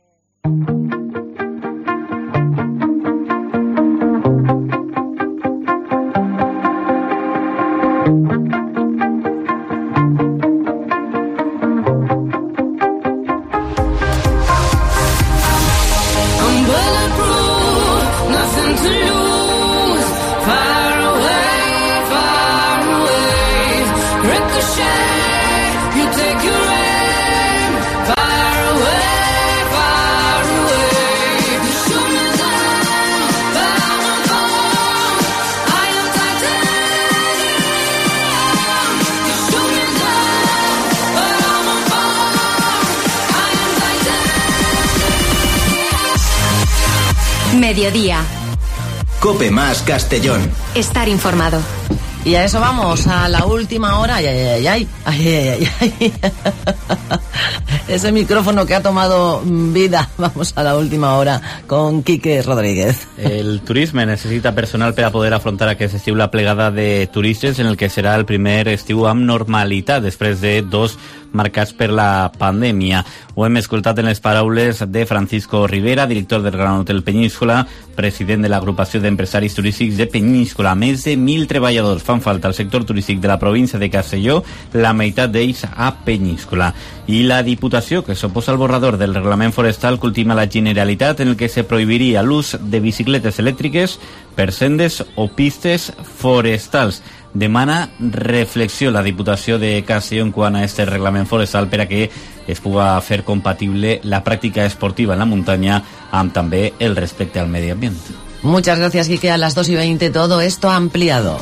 [SPEAKER 3] Mediodía.
[SPEAKER 2] Cope más Castellón.
[SPEAKER 3] Estar informado.
[SPEAKER 26] Y a eso vamos, a la última hora. Ay, ay, ay, ay, ay, ay, ay. Ese micrófono que ha tomado vida. Vamos a la última hora con Quique Rodríguez.
[SPEAKER 14] El turisme necessita personal per a poder afrontar aquest estiu la plegada de turistes en el que serà el primer estiu amb normalitat després de dos marcats per la pandèmia. Ho hem escoltat en les paraules de Francisco Rivera, director del Gran Hotel Penínscola, president de l'agrupació d'empresaris turístics de Penínscola. Més de mil treballadors fan falta al sector turístic de la província de Castelló, la meitat d'ells a Penínscola. I la Diputació, que s'oposa al borrador del reglament forestal que ultima la Generalitat, en el que se prohibiria l'ús de bicicletes elèctriques per sendes o pistes forestals. Demana reflexió la Diputació de Castelló quant a este reglament forestal per a que es puga fer compatible la pràctica esportiva en la muntanya amb també el respecte al medi ambient.
[SPEAKER 26] Muchas gracias, Quique. A las dos y veinte todo esto ampliado.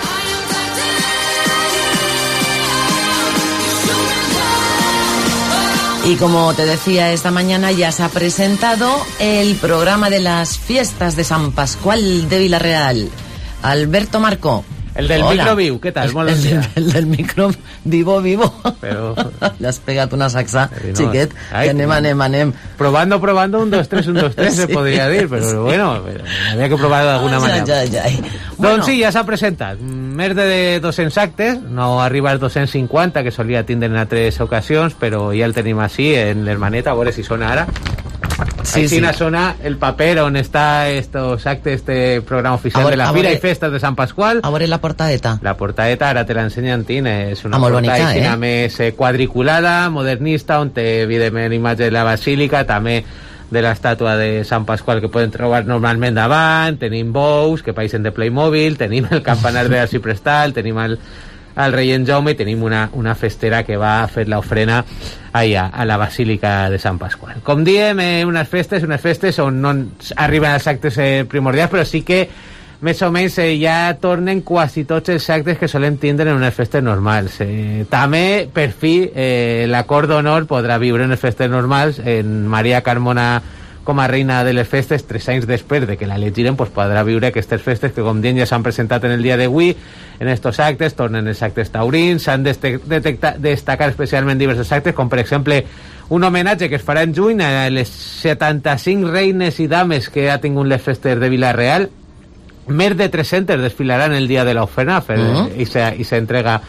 [SPEAKER 26] Y como te decía, esta mañana ya se ha presentado el programa de las fiestas de San Pascual de Vila-real. Alberto Marco.
[SPEAKER 15] El del
[SPEAKER 26] Hola.
[SPEAKER 15] micro viu, ¿qué tal?
[SPEAKER 26] El, el, el, el del micro vivo, vivo.
[SPEAKER 15] Pero...
[SPEAKER 26] Le has pegado una saxa, no, xiquet,
[SPEAKER 15] ay,
[SPEAKER 26] que anem, anem, anem.
[SPEAKER 15] Probando, probando, un, dos, tres, un, dos, tres, sí, se podría decir, pero sí. bueno, pero había que probar de alguna
[SPEAKER 26] ja,
[SPEAKER 15] manera.
[SPEAKER 26] Ja, ja, ja.
[SPEAKER 15] Bueno. Doncs sí, ja s'ha presentat. Més de dos-cents actes, no arriba als dos-cents cinquanta, que solia tindre en altres ocasions, però ja el tenim així, en l'hermaneta, a veure si sona ara. Sí, Així sí. Sona el paper on està estos actes, este programa oficial veure, de la Fira veure, i Festes de Sant Pasqual.
[SPEAKER 26] A veure la portadeta.
[SPEAKER 15] La portadeta, ara te l'ensenya en Tin, és una
[SPEAKER 26] portada
[SPEAKER 15] eh?
[SPEAKER 26] més
[SPEAKER 15] eh, quadriculada, modernista, on té evidentment imatge de la basílica, també de l'estàtua de Sant Pasqual que poden trobar normalment davant, tenim bous que paeixen de Playmobil, tenim el campanar de Arciprestal, tenim el al rei en Jaume, i tenim una, una festera que va a fer l'ofrena allà, a la Basílica de Sant Pasqual. Com diem, eh, unes festes, unes festes on no arriben els actes eh, primordials, però sí que més o menys eh, ja tornen quasi tots els actes que solem tindre en unes festes normals. Eh, també, per fi, eh, l'acord d'honor podrà viure en les festes normals. En Maria Carmona, com a reina de les festes, tres anys després de que la elegiren, pues podrà viure aquestes festes que, com dient, ja s'han presentat en el dia d'avui. En estos actes tornen els actes taurins, s'han de destacar especialment diversos actes, com per exemple un homenatge que es farà en juny a les setanta-cinc reines i dames que ha tingut les festes de Vila-real. Més de tres-centes desfilaran el dia de l'ofrena uh-huh. i s'entrega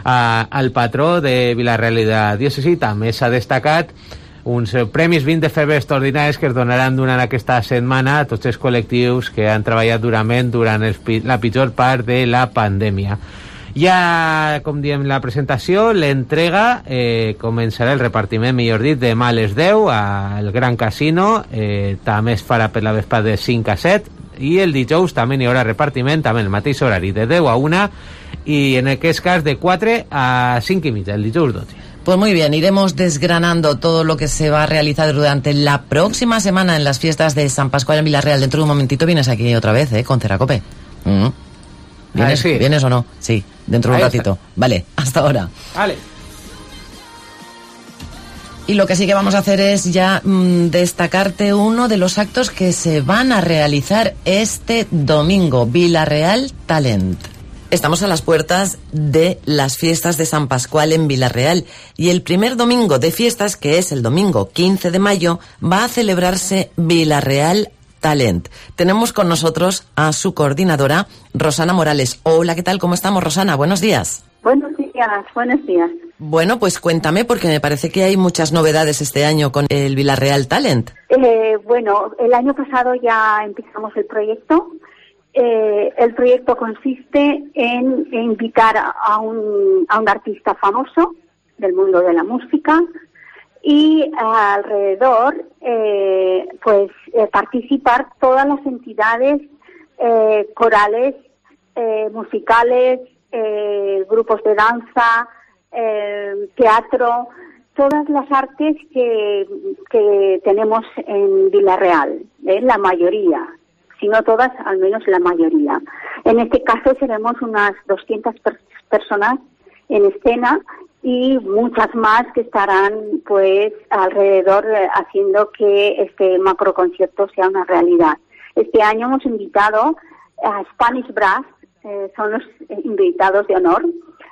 [SPEAKER 15] al patró de Vila-real i de la diòcesi. També s'ha destacat uns premis vint de febrer extraordinaris que es donaran durant aquesta setmana a tots els col·lectius que han treballat durament durant el, la pitjor part de la pandèmia. Ja, com diem, la presentació, l'entrega, eh, començarà el repartiment, millor dit, de Males deu al Gran Casino, eh, també es farà per la vespa de cinc a set, i el dijous també n'hi haurà repartiment, també el mateix horari, de deu a una, i en aquest cas de quatre a cinc i mitja, el dijous dotze.
[SPEAKER 4] Pues muy bien, iremos desgranando todo lo que se va a realizar durante la próxima semana en las fiestas de San Pascual en Villarreal. Dentro de un momentito vienes aquí otra vez, ¿eh? Con Ceracope. Mm. ¿Vienes,
[SPEAKER 15] sí.
[SPEAKER 4] ¿Vienes o no? Sí, dentro de un
[SPEAKER 15] Ahí
[SPEAKER 4] ratito.
[SPEAKER 15] está.
[SPEAKER 4] Vale, hasta ahora.
[SPEAKER 15] Vale.
[SPEAKER 4] Y lo que sí que vamos a hacer es ya mmm, destacarte uno de los actos que se van a realizar este domingo, Villarreal Talent. Estamos a las puertas de las fiestas de San Pascual en Villarreal y el primer domingo de fiestas, que es el domingo quince de mayo, va a celebrarse Villarreal Talent. Tenemos con nosotros a su coordinadora, Rosana Morales. Hola, ¿qué tal? ¿Cómo estamos, Rosana? Buenos días.
[SPEAKER 27] Buenos días, buenos días.
[SPEAKER 4] Bueno, pues cuéntame, porque me parece que hay muchas novedades este año con el Villarreal Talent.
[SPEAKER 27] Eh, bueno, el año pasado ya empezamos el proyecto. Eh, el proyecto consiste en, en invitar a un, a un artista famoso del mundo de la música y eh, alrededor eh, pues eh, participar todas las entidades eh, corales, eh, musicales, eh, grupos de danza, eh, teatro, todas las artes que, que tenemos en Villarreal, ¿eh? La mayoría. Si no todas, al menos la mayoría. En este caso seremos unas doscientas per- personas en escena y muchas más que estarán pues alrededor eh, haciendo que este macroconcierto sea una realidad. Este año hemos invitado a Spanish Brass, eh, son los invitados de honor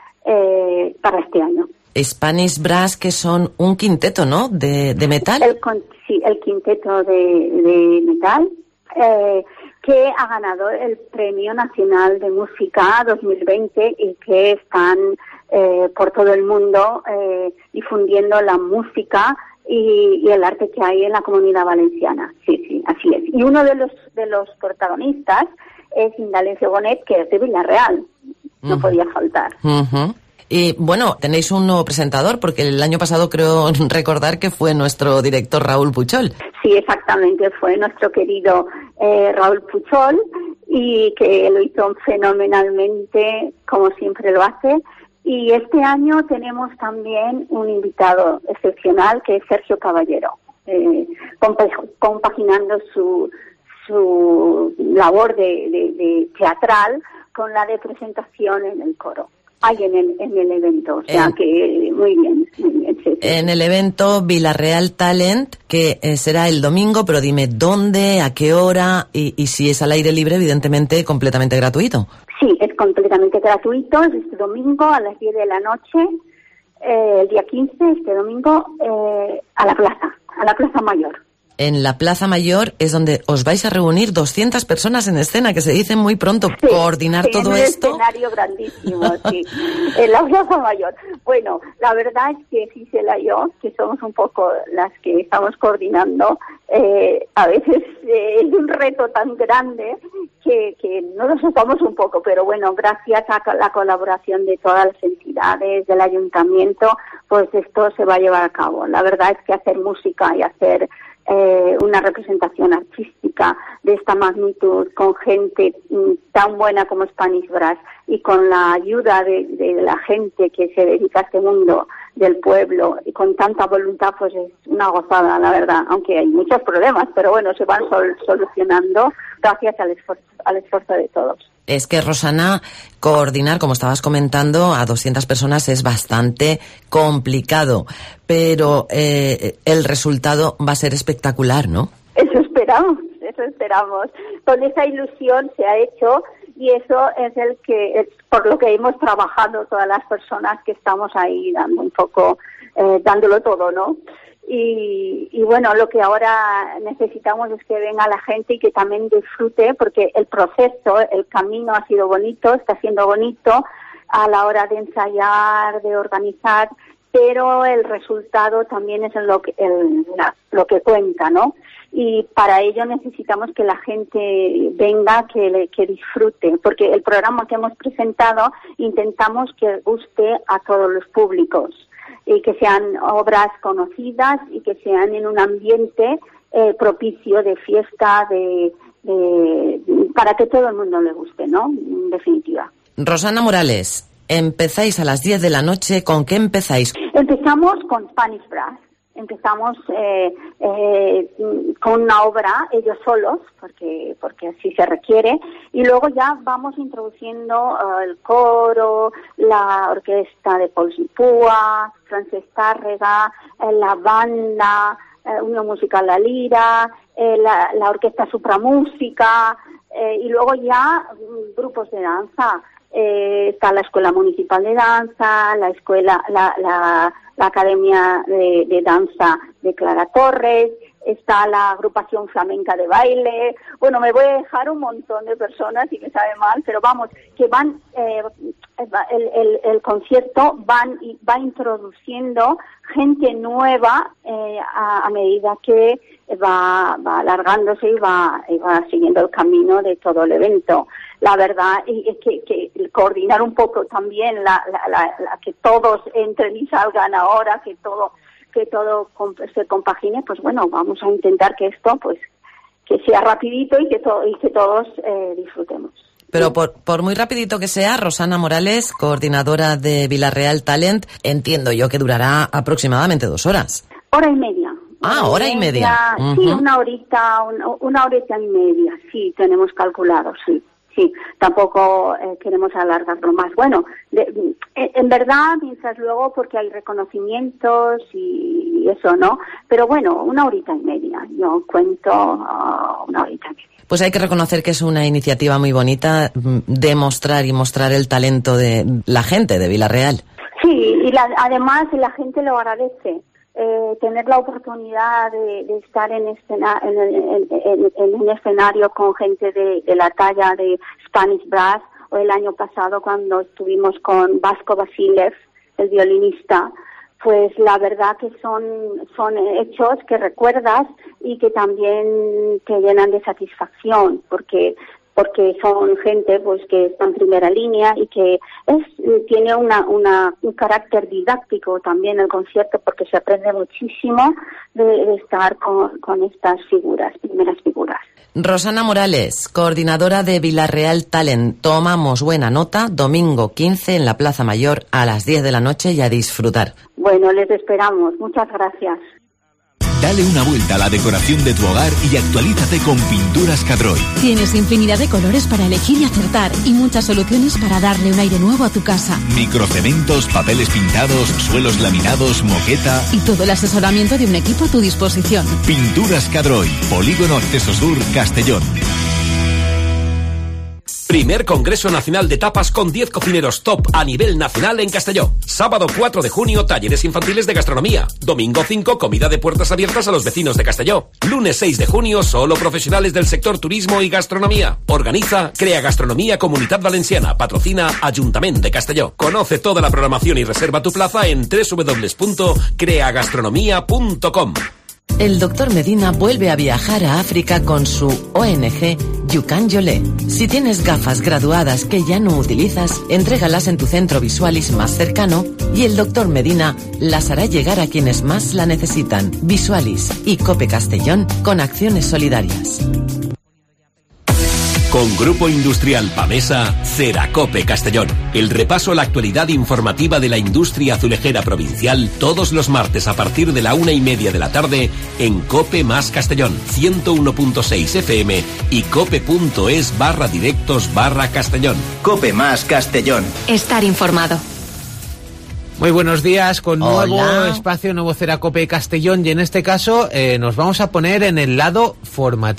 [SPEAKER 27] eh, para este año.
[SPEAKER 4] Spanish Brass, que son un quinteto, ¿no?, de, de metal.
[SPEAKER 27] El, sí, el quinteto de, de metal. Eh, que ha ganado el Premio Nacional de Música dos mil veinte y que están eh, por todo el mundo eh, difundiendo la música y, y el arte que hay en la Comunidad Valenciana. Sí, sí, así es. Y uno de los de los protagonistas es Indalecio Bonet, que es de Villarreal. No uh-huh. podía faltar.
[SPEAKER 4] Uh-huh. Y bueno, tenéis un nuevo presentador, porque el año pasado creo recordar que fue nuestro director Raúl Puchol.
[SPEAKER 27] Sí, exactamente, fue nuestro querido eh, Raúl Puchol, y que lo hizo fenomenalmente, como siempre lo hace. Y este año tenemos también un invitado excepcional, que es Sergio Caballero, eh, compa- compaginando su, su labor de, de, de teatral con la de presentación en el coro. Hay en el, en el evento, o sea en, que muy bien, muy bien sí, sí.
[SPEAKER 4] En el evento Villarreal Talent, que eh, será el domingo, pero dime dónde, a qué hora y, y si es al aire libre, evidentemente completamente gratuito.
[SPEAKER 27] Sí, es completamente gratuito, es este domingo a las diez de la noche, eh, el día quince, este domingo, eh, a la plaza, a la Plaza Mayor.
[SPEAKER 4] En la Plaza Mayor es donde os vais a reunir doscientas personas en escena, que se dice muy pronto. Sí, coordinar
[SPEAKER 27] sí,
[SPEAKER 4] todo
[SPEAKER 27] en un
[SPEAKER 4] esto.
[SPEAKER 27] Escenario grandísimo, sí. En la Plaza Mayor. Bueno, la verdad es que Gisela y yo, que somos un poco las que estamos coordinando, eh, a veces eh, es un reto tan grande que, que nos asustamos un poco, pero bueno, gracias a la colaboración de todas las entidades, del ayuntamiento, pues esto se va a llevar a cabo. La verdad es que hacer música y hacer Eh, una representación artística de esta magnitud con gente mm, tan buena como Spanish Brass y con la ayuda de, de la gente que se dedica a este mundo del pueblo y con tanta voluntad, pues es una gozada, la verdad, aunque hay muchos problemas, pero bueno, se van sol- solucionando gracias al esfuerzo, al esfuerzo de todos.
[SPEAKER 4] Es que, Rosana, coordinar, como estabas comentando, a doscientas personas es bastante complicado, pero eh, el resultado va a ser espectacular, ¿no?
[SPEAKER 27] Eso esperamos, eso esperamos. Con esa ilusión se ha hecho y eso es el que es por lo que hemos trabajado todas las personas que estamos ahí dando un poco, eh, dándolo todo, ¿no? Y, y bueno, lo que ahora necesitamos es que venga la gente y que también disfrute, porque el proceso, el camino ha sido bonito, está siendo bonito a la hora de ensayar, de organizar, pero el resultado también es lo que, el, la, lo que cuenta, ¿no? Y para ello necesitamos que la gente venga, que, que disfrute, porque el programa que hemos presentado intentamos que guste a todos los públicos y que sean obras conocidas y que sean en un ambiente eh, propicio de fiesta, de, de, para que todo el mundo le guste, ¿no? En definitiva.
[SPEAKER 26] Rosana Morales, empezáis a las diez de la noche. ¿Con qué empezáis?
[SPEAKER 27] Empezamos con Spanish Brass. Empezamos eh, eh, con una obra, ellos solos, porque porque así se requiere, y luego ya vamos introduciendo uh, el coro, la orquesta de Paul Sipúa, Francesc Tàrrega, eh, la banda, eh, Unión Musical La Lira, eh, la, la orquesta Supramúsica, eh, y luego ya um, grupos de danza. Eh, está la Escuela Municipal de Danza, la escuela, la, la, la Academia de, de Danza de Clara Torres, está la Agrupación Flamenca de Baile. Bueno, me voy a dejar un montón de personas y me sabe mal, pero vamos, que van, eh, el, el, el concierto van y va introduciendo gente nueva eh, a, a medida que va, va alargándose y va, y va siguiendo el camino de todo el evento. La verdad es que, que coordinar un poco también la, la, la, la que todos entren y salgan ahora, que todo que todo se compagine, pues bueno, vamos a intentar que esto pues que sea rapidito y que to- y que todos eh, disfrutemos.
[SPEAKER 26] Pero por, por muy rapidito que sea, Rosana Morales, coordinadora de Villarreal Talent, entiendo yo que durará aproximadamente dos horas.
[SPEAKER 27] Hora y media.
[SPEAKER 26] Ah, hora y media.
[SPEAKER 27] Sí,
[SPEAKER 26] Uh-huh.
[SPEAKER 27] una horita, una, una horita y media, sí, tenemos calculado, sí. Sí, tampoco eh, queremos alargarlo más. Bueno, de, eh, en verdad, mientras luego, porque hay reconocimientos y eso, ¿no? Pero bueno, una horita y media. Yo cuento uh, una horita y media.
[SPEAKER 26] Pues hay que reconocer que es una iniciativa muy bonita, demostrar y mostrar el talento de la gente de Villarreal.
[SPEAKER 27] Sí, y la, además la gente lo agradece. Eh, tener la oportunidad de, de estar en, escena, en, en, en, en un escenario con gente de, de la talla de Spanish Brass, o el año pasado cuando estuvimos con Vasco Vasilev, el violinista, pues la verdad que son, son hechos que recuerdas y que también te llenan de satisfacción, porque porque son gente pues que está en primera línea y que es tiene una, una un carácter didáctico también el concierto, porque se aprende muchísimo de, de estar con, con estas figuras, primeras figuras.
[SPEAKER 26] Rosana Morales, coordinadora de Villarreal Talent. Tomamos buena nota, domingo quince en la Plaza Mayor a las diez de la noche y a disfrutar.
[SPEAKER 27] Bueno, les esperamos. Muchas gracias.
[SPEAKER 6] Dale una vuelta a la decoración de tu hogar y actualízate con Pinturas Cadroy.
[SPEAKER 16] Tienes infinidad de colores para elegir y acertar y muchas soluciones para darle un aire nuevo a tu casa.
[SPEAKER 6] Microcementos, papeles pintados, suelos laminados, moqueta...
[SPEAKER 16] Y todo el asesoramiento de un equipo a tu disposición.
[SPEAKER 6] Pinturas Cadroy, Polígono Acceso Sur, Castellón.
[SPEAKER 11] Primer Congreso Nacional de Tapas con diez cocineros top a nivel nacional en Castelló. Sábado cuatro de junio, talleres infantiles de gastronomía. Domingo cinco, comida de puertas abiertas a los vecinos de Castelló. Lunes seis de junio, solo profesionales del sector turismo y gastronomía. Organiza Crea Gastronomía Comunitat Valenciana. Patrocina Ayuntamiento de Castelló. Conoce toda la programación y reserva tu plaza en doble u doble u doble u punto crea gastronomía punto com.
[SPEAKER 26] El doctor Medina vuelve a viajar a África con su O N G Yucan Yolé. Si tienes gafas graduadas que ya no utilizas, entrégalas en tu centro Visualis más cercano y el doctor Medina las hará llegar a quienes más la necesitan. Visualis y Cope Castellón con acciones solidarias.
[SPEAKER 11] Con Grupo Industrial Pamesa, Ceracope Castellón. El repaso a la actualidad informativa de la industria azulejera provincial todos los martes a partir de la una y media de la tarde en Cope más Castellón, ciento uno punto seis F M y cope.es barra directos barra Castellón.
[SPEAKER 2] Cope más Castellón.
[SPEAKER 3] Estar informado.
[SPEAKER 15] Muy buenos días, con
[SPEAKER 26] Hola.
[SPEAKER 15] nuevo espacio, nuevo Ceracope Castellón, y en este caso eh, nos vamos a poner en el lado formativo,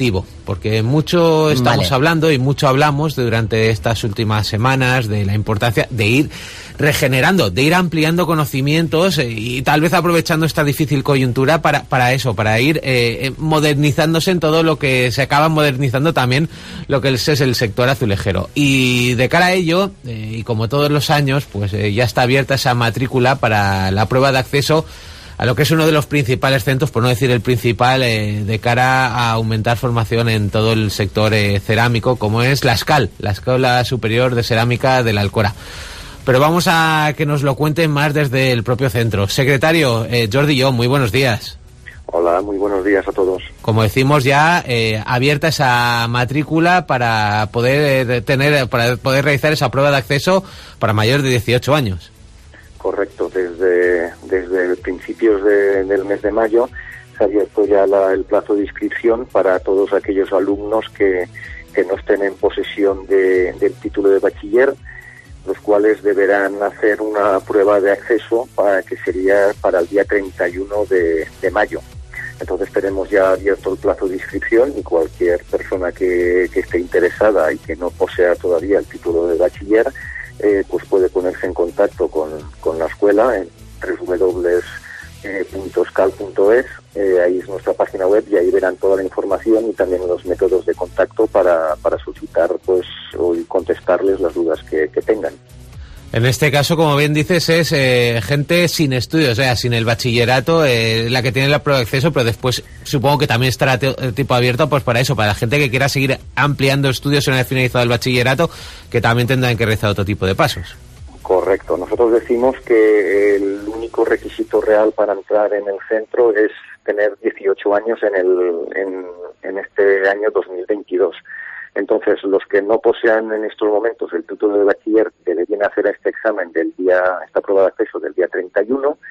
[SPEAKER 15] porque mucho estamos
[SPEAKER 4] Vale.
[SPEAKER 15] hablando y mucho hablamos durante estas últimas semanas de la importancia de ir regenerando, de ir ampliando conocimientos eh, y tal vez aprovechando esta difícil coyuntura para, para eso, para ir eh, modernizándose en todo lo que se acaba modernizando también lo que es, es el sector azulejero. Y de cara a ello, eh, y como todos los años, pues eh, ya está abierta esa matrícula para la prueba de acceso a lo que es uno de los principales centros, por no decir el principal, eh, de cara a aumentar formación en todo el sector eh, cerámico, como es la SCAL, la Escuela Superior de Cerámica de la Alcora. Pero vamos a que nos lo cuenten más desde el propio centro. Secretario, eh, Jordi Yo, muy buenos días.
[SPEAKER 1] Hola, muy buenos días a todos.
[SPEAKER 15] Como decimos ya, eh, abierta esa matrícula para poder eh, tener, para poder realizar esa prueba de acceso para mayores de dieciocho años.
[SPEAKER 1] Correcto, desde, desde principios de, del mes de mayo se ha abierto ya la, el plazo de inscripción para todos aquellos alumnos que, que no estén en posesión de, del título de bachiller, los cuales deberán hacer una prueba de acceso para que sería para el día treinta y uno de, de mayo. Entonces tenemos ya abierto el plazo de inscripción y cualquier persona que, que esté interesada y que no posea todavía el título de bachiller, Eh, pues puede ponerse en contacto con, con la escuela en doble u doble u doble u punto scal punto es, eh, ahí es nuestra página web y ahí verán toda la información y también los métodos de contacto para, para solicitar pues o contestarles las dudas que, que tengan.
[SPEAKER 15] En este caso, como bien dices, es eh, gente sin estudios, o sea, sin el bachillerato, eh, la que tiene la prueba de acceso, pero después supongo que también estará te- tipo abierto pues para eso, para la gente que quiera seguir ampliando estudios una vez finalizado el bachillerato, que también tendrán que realizar otro tipo de pasos.
[SPEAKER 1] Correcto. Nosotros decimos que el único requisito real para entrar en el centro es tener dieciocho años en, el, en, en este año dos mil veintidós. Entonces, los que no posean en estos momentos el título de bachiller deberían hacer este examen del día, esta prueba de acceso del día treinta y uno,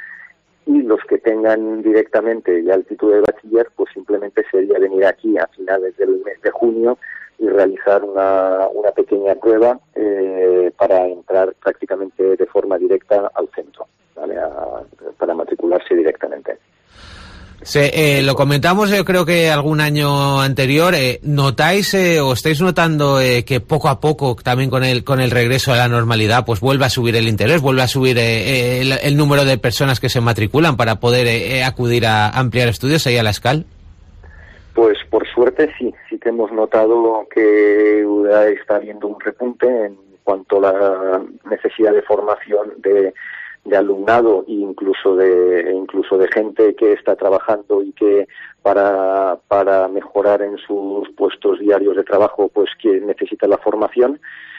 [SPEAKER 1] y los que tengan directamente ya el título de bachiller, pues simplemente sería venir aquí a finales del mes de junio y realizar una, una pequeña prueba eh, para entrar prácticamente de forma directa al centro, ¿vale? A, para matricularse directamente.
[SPEAKER 15] Se, eh, lo comentamos yo creo que algún año anterior, eh, ¿notáis eh, o estáis notando eh, que poco a poco también con el con el regreso a la normalidad pues vuelve a subir el interés, vuelve a subir eh, eh, el, el número de personas que se matriculan para poder eh, acudir a ampliar estudios ahí a la SCAL?
[SPEAKER 1] Pues por suerte sí, sí que hemos notado que está habiendo un repunte en cuanto a la necesidad de formación de de alumnado e incluso de incluso de gente que está trabajando y que para para mejorar en sus puestos diarios de trabajo pues que necesita la formación,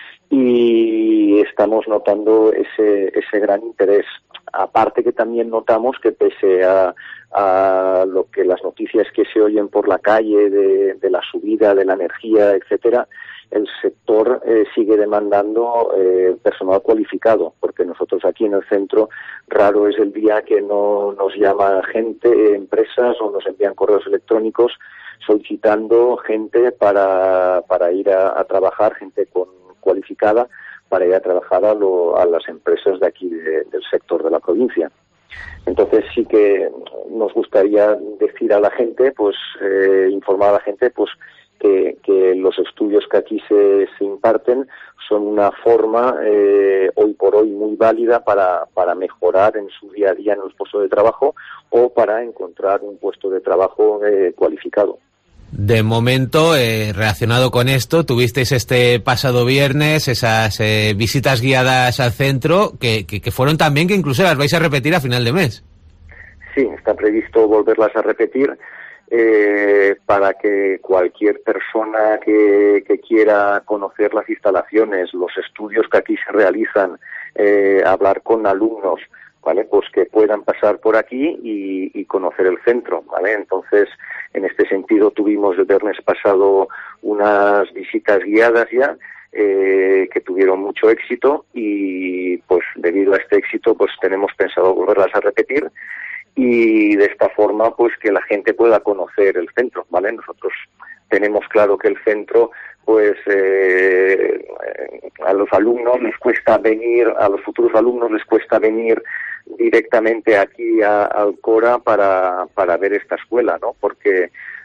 [SPEAKER 1] y estamos notando ese ese gran interés. Aparte que también notamos que pese a, a lo que las noticias que se oyen por la calle de, de la subida de la energía, etcétera, el sector eh, sigue demandando eh, personal cualificado, porque nosotros aquí en el centro raro es el día que no nos llama gente, empresas, o nos envían correos electrónicos solicitando gente para para ir a, a trabajar, gente con cualificada para ir a trabajar a, lo, a las empresas de aquí de, del sector de la provincia. Entonces sí que nos gustaría decir a la gente, pues eh, informar a la gente, pues que, que los estudios que aquí se, se imparten son una forma eh, hoy por hoy muy válida para, para mejorar en su día a día en los puestos de trabajo o para encontrar un puesto de trabajo eh, cualificado.
[SPEAKER 15] De momento, eh, relacionado con esto, tuvisteis este pasado viernes esas eh, visitas guiadas al centro que, que, que fueron también, que incluso las vais a repetir a final de mes.
[SPEAKER 1] Sí, está previsto volverlas a repetir eh, para que cualquier persona que, que quiera conocer las instalaciones, los estudios que aquí se realizan, eh, hablar con alumnos, ¿vale? Pues que puedan pasar por aquí y, y conocer el centro, ¿vale? Entonces, en este sentido, tuvimos el viernes pasado unas visitas guiadas ya, eh, que tuvieron mucho éxito y, pues, debido a este éxito, pues, tenemos pensado volverlas a repetir y de esta forma, pues, que la gente pueda conocer el centro, ¿vale? Nosotros tenemos claro que el centro, pues, eh, a los alumnos les cuesta venir, a los futuros alumnos les cuesta venir directamente aquí a, a Alcora para, para ver esta escuela, ¿no? Porque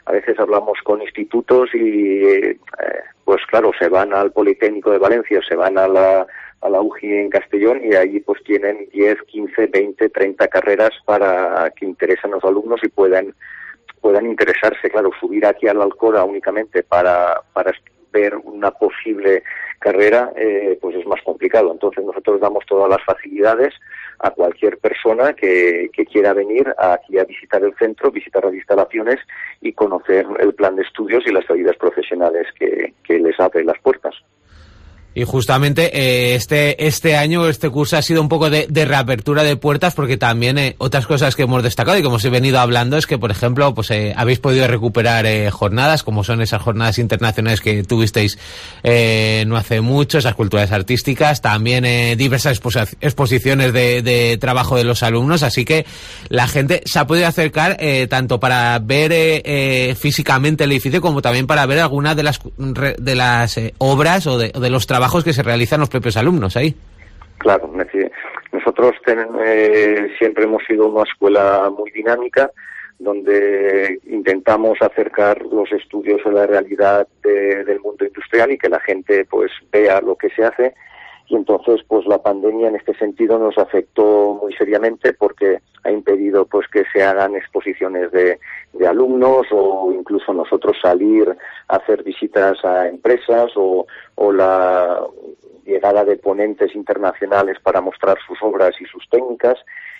[SPEAKER 1] a veces hablamos con institutos y, eh, pues claro, se van al Politécnico de Valencia, se van a la, a la U G I en Castellón y ahí pues tienen diez, quince, veinte, treinta carreras para que interesen a los alumnos y puedan, puedan interesarse. Claro, subir aquí a la Alcora únicamente para, para ver una posible carrera, eh, pues es más complicado. Entonces nosotros damos todas las facilidades a cualquier persona que, que quiera venir aquí a visitar el centro, visitar las instalaciones y conocer el plan de estudios y las salidas profesionales que, que les abre las puertas.
[SPEAKER 15] Y justamente eh, este este año, este curso ha sido un poco de, de reapertura de puertas, porque también eh, otras cosas que hemos destacado y como os he venido hablando es que, por ejemplo, pues eh, habéis podido recuperar eh, jornadas, como son esas jornadas internacionales que tuvisteis eh, no hace mucho, esas culturas artísticas, también eh, diversas exposi- exposiciones de, de trabajo de los alumnos, así que la gente se ha podido acercar eh, tanto para ver eh, eh, físicamente el edificio como también para ver algunas de las, de las eh, obras o de, o de los trabajos que se realizan los propios alumnos ahí.
[SPEAKER 1] Claro, nosotros ten, eh, siempre hemos sido una escuela muy dinámica, donde intentamos acercar los estudios a la realidad de, del mundo industrial y que la gente pues vea lo que se hace. Y entonces pues la pandemia en este sentido nos afectó muy seriamente, porque ha impedido pues que se hagan exposiciones de, de alumnos, o incluso nosotros salir a hacer visitas a empresas, o, o la llegada de ponentes internacionales para mostrar sus obras y sus técnicas.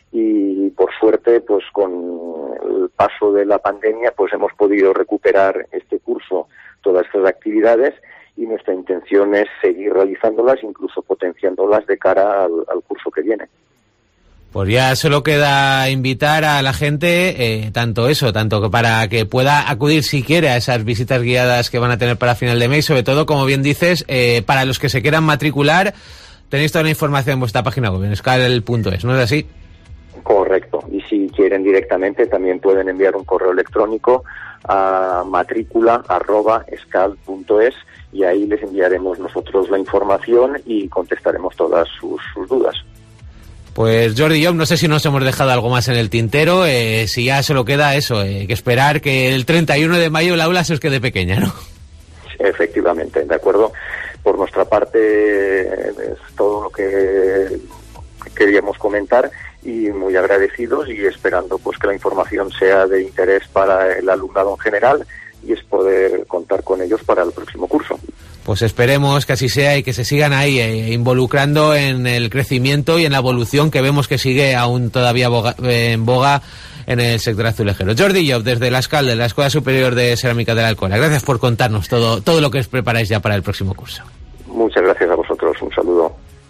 [SPEAKER 1] Y por suerte, pues con el paso de la pandemia, pues hemos podido recuperar este curso, todas estas actividades, y nuestra intención es seguir realizándolas, incluso potenciándolas de cara al, al curso que viene.
[SPEAKER 15] Pues ya solo queda invitar a la gente, eh, tanto eso, tanto para que pueda acudir si quiere a esas visitas guiadas que van a tener para final de mes, sobre todo, como bien dices, eh, para los que se quieran matricular, tenéis toda la información en vuestra página web, en escal punto es, ¿no es así?
[SPEAKER 1] Correcto, y si quieren directamente también pueden enviar un correo electrónico a matrícula arroba escal punto es y ahí les enviaremos nosotros la información y contestaremos todas sus, sus dudas.
[SPEAKER 15] Pues Jordi Llop, no sé si nos hemos dejado algo más en el tintero, eh, si ya solo queda eso, eh, que esperar que el treinta y uno de mayo el aula se os quede pequeña, ¿no?
[SPEAKER 1] Efectivamente, de acuerdo. Por nuestra parte es todo lo que queríamos comentar, y muy agradecidos y esperando pues que la información sea de interés para el alumnado en general, y es poder contar con ellos para el próximo curso.
[SPEAKER 15] Pues esperemos que así sea y que se sigan ahí eh, involucrando en el crecimiento y en la evolución que vemos que sigue aún todavía boga, eh, en boga en el sector azulejero. Jordi Llop, desde la Escal, de la Escuela Superior de Cerámica de la Alcora. Gracias por contarnos todo, todo lo que os preparáis ya para el próximo curso.
[SPEAKER 1] Muchas gracias a vosotros, un saludo.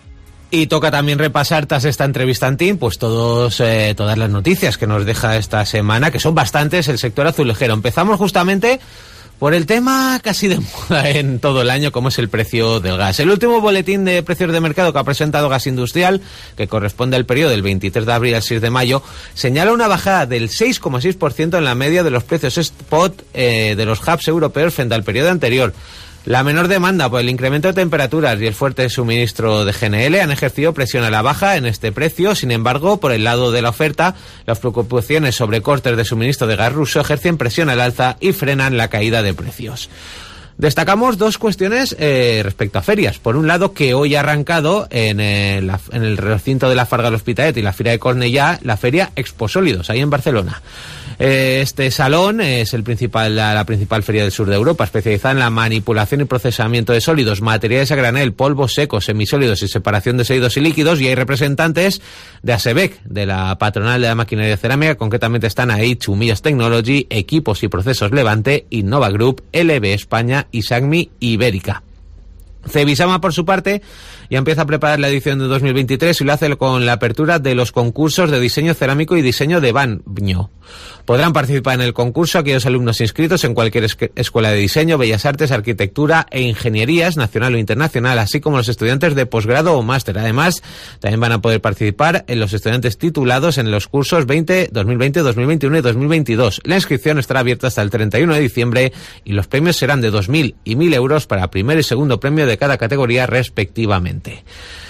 [SPEAKER 15] Y toca también repasar tras esta entrevista en Team, pues todos, eh, todas las noticias que nos deja esta semana, que son bastantes, el sector azulejero. Empezamos justamente por el tema casi de moda en todo el año, como es el precio del gas. El último boletín de precios de mercado que ha presentado Gas Industrial, que corresponde al periodo del veintitrés de abril al seis de mayo, señala una bajada del seis coma seis por ciento en la media de los precios spot eh, de los hubs europeos frente al periodo anterior. La menor demanda por el incremento de temperaturas y el fuerte suministro de G N L han ejercido presión a la baja en este precio. Sin embargo, por el lado de la oferta, las preocupaciones sobre cortes de suministro de gas ruso ejercen presión al alza y frenan la caída de precios. Destacamos dos cuestiones eh, respecto a ferias. Por un lado, que hoy ha arrancado en el, en el recinto de la Farga del Hospitalet y la Fira de Cornellá la feria Exposólidos, ahí en Barcelona. Este salón es el principal, la, la principal feria del sur de Europa, especializada en la manipulación y procesamiento de sólidos, materiales a granel, polvos secos, semisólidos y separación de sólidos y líquidos, y hay representantes de ASEBEC, de la patronal de la maquinaria cerámica. Concretamente están ahí Chumillas Technology, Equipos y Procesos Levante, Innova Group, L B España y SACMI Ibérica. Cebisama, por su parte, ya empieza a preparar la edición de dos mil veintitrés y lo hace con la apertura de los concursos de diseño cerámico y diseño de baño. Podrán participar en el concurso aquellos alumnos inscritos en cualquier es- escuela de diseño, bellas artes, arquitectura e ingenierías, nacional o internacional, así como los estudiantes de posgrado o máster. Además, también van a poder participar en los estudiantes titulados en los cursos veinte, dos mil veinte, dos mil veintiuno y dos mil veintidós. La inscripción estará abierta hasta el treinta y uno de diciembre y los premios serán de dos mil y mil euros para primer y segundo premio de cada categoría respectivamente.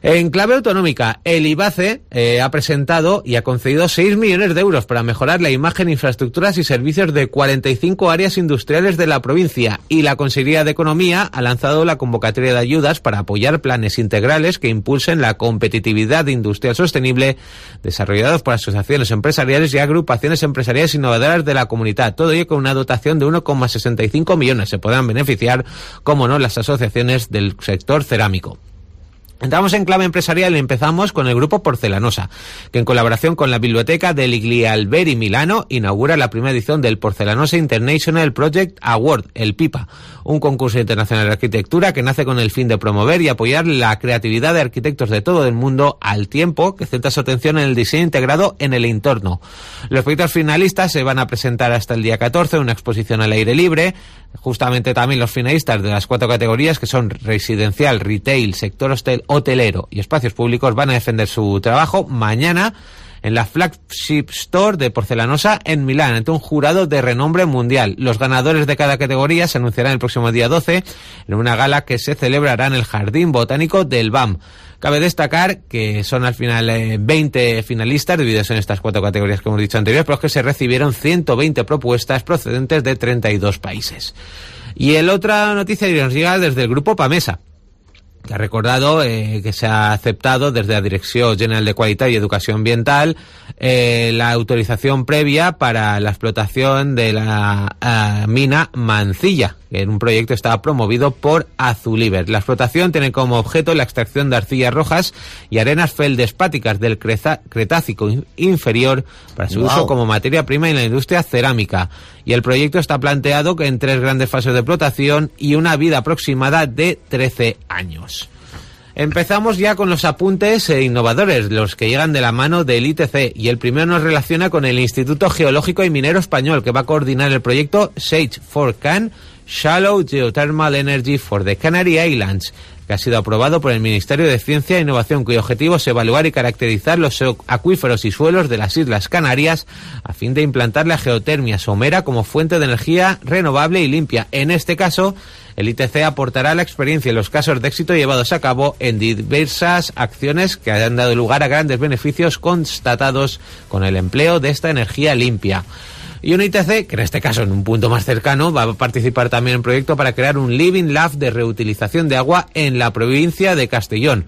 [SPEAKER 15] En clave autonómica, el IBACE eh, ha presentado y ha concedido seis millones de euros para mejorar la imagen, infraestructuras y servicios de cuarenta y cinco áreas industriales de la provincia, y la Consejería de Economía ha lanzado la convocatoria de ayudas para apoyar planes integrales que impulsen la competitividad industrial sostenible desarrollados por asociaciones empresariales y agrupaciones empresariales innovadoras de la comunidad. Todo ello con una dotación de uno coma sesenta y cinco millones. Se podrán beneficiar, como no, las asociaciones del sector cerámico. Entramos en clave empresarial y empezamos con el grupo Porcelanosa, que en colaboración con la Biblioteca del Glialberi Milano inaugura la primera edición del Porcelanosa International Project Award, el PIPA, un concurso internacional de arquitectura que nace con el fin de promover y apoyar la creatividad de arquitectos de todo el mundo, al tiempo que centra su atención en el diseño integrado en el entorno. Los proyectos finalistas se van a presentar hasta el día catorce en una exposición al aire libre. Justamente también los finalistas de las cuatro categorías, que son residencial, retail, sector hostel, hotelero y espacios públicos, van a defender su trabajo mañana en la Flagship Store de Porcelanosa en Milán, ante un jurado de renombre mundial. Los ganadores de cada categoría se anunciarán el próximo día doce en una gala que se celebrará en el Jardín Botánico del B A M. Cabe destacar que son al final eh, veinte finalistas divididos en estas cuatro categorías que hemos dicho anteriores, pero es que se recibieron ciento veinte propuestas procedentes de treinta y dos países. Y el otra noticia nos llega desde el grupo Pamesa, que ha recordado eh, que se ha aceptado desde la Dirección General de Qualitat y Educación Ambiental eh, la autorización previa para la explotación de la uh, mina Mancilla, que en un proyecto estaba promovido por Azuliber. La explotación tiene como objeto la extracción de arcillas rojas y arenas feldespáticas del Creza- Cretácico inferior para su wow. uso como materia prima en la industria cerámica. Y el proyecto está planteado en tres grandes fases de explotación y una vida aproximada de trece años. Empezamos ya con los apuntes eh, innovadores, los que llegan de la mano del I T C, y el primero nos relaciona con el Instituto Geológico y Minero Español, que va a coordinar el proyecto SAGE for Can, Shallow Geothermal Energy for the Canary Islands, que ha sido aprobado por el Ministerio de Ciencia e Innovación, cuyo objetivo es evaluar y caracterizar los acuíferos y suelos de las Islas Canarias a fin de implantar la geotermia somera como fuente de energía renovable y limpia. En este caso, el I T C aportará la experiencia y los casos de éxito llevados a cabo en diversas acciones que han dado lugar a grandes beneficios constatados con el empleo de esta energía limpia. Y un I T C, que en este caso en un punto más cercano, va a participar también en un proyecto para crear un Living Lab de reutilización de agua en la provincia de Castellón.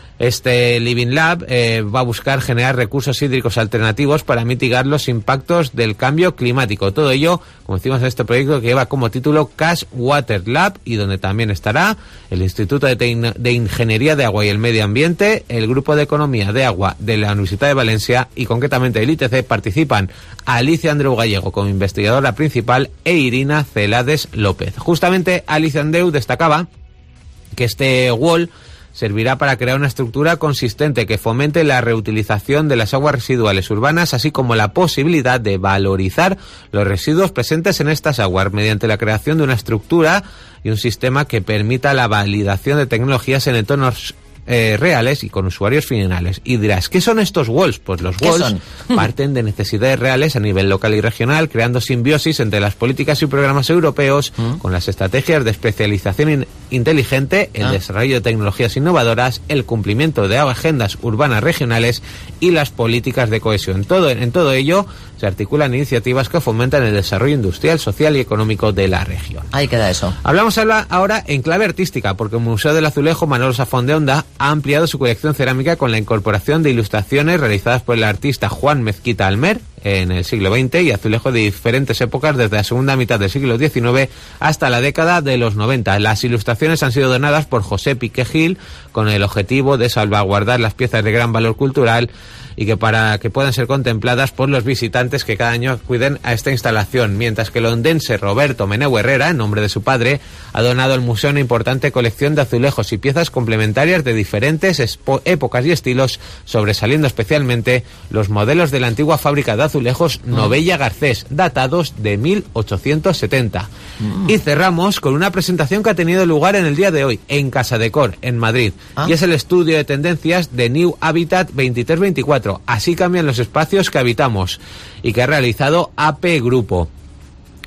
[SPEAKER 15] Este Living Lab eh, va a buscar generar recursos hídricos alternativos para mitigar los impactos del cambio climático. Todo ello, como decimos en este proyecto, que lleva como título Cash Water Lab, y donde también estará el Instituto de, Tecno- de Ingeniería de Agua y el Medio Ambiente, el Grupo de Economía de Agua de la Universidad de Valencia, y concretamente el I T C participan Alicia Andreu Gallego como investigadora principal e Irina Celades López. Justamente Alicia Andreu destacaba que este wall servirá para crear una estructura consistente que fomente la reutilización de las aguas residuales urbanas, así como la posibilidad de valorizar los residuos presentes en estas aguas mediante la creación de una estructura y un sistema que permita la validación de tecnologías en entornos Eh, reales y con usuarios finales. Y dirás, ¿qué son estos walls? Pues los walls parten de necesidades reales a nivel local y regional, creando simbiosis entre las políticas y programas europeos ¿Mm? con las estrategias de especialización in- inteligente, el ah. desarrollo de tecnologías innovadoras, el cumplimiento de agendas urbanas regionales y las políticas de cohesión. Todo, en todo ello se articulan iniciativas que fomentan el desarrollo industrial, social y económico de la región.
[SPEAKER 4] Ahí queda eso.
[SPEAKER 15] Hablamos ahora en clave artística, porque el Museo del Azulejo Manolo Safón de Onda ha ampliado su colección cerámica con la incorporación de ilustraciones realizadas por el artista Juan Mezquita Almer en el siglo veinte y azulejo de diferentes épocas desde la segunda mitad del siglo diecinueve hasta la década de los noventa. Las ilustraciones han sido donadas por José Piqué Gil con el objetivo de salvaguardar las piezas de gran valor cultural y que para que puedan ser contempladas por los visitantes que cada año acuden a esta instalación, mientras que el ondense Roberto Meneu Herrera, en nombre de su padre, ha donado al museo una importante colección de azulejos y piezas complementarias de diferentes épocas y estilos, sobresaliendo especialmente los modelos de la antigua fábrica de azulejos Novella Garcés, datados de mil ochocientos setenta. Mm. Y cerramos con una presentación que ha tenido lugar en el día de hoy, en Casa Decor, en Madrid, ¿Ah? y es el estudio de tendencias de New Habitat veintitrés veinticuatro. Así cambian los espacios que habitamos, y que ha realizado A P Grupo.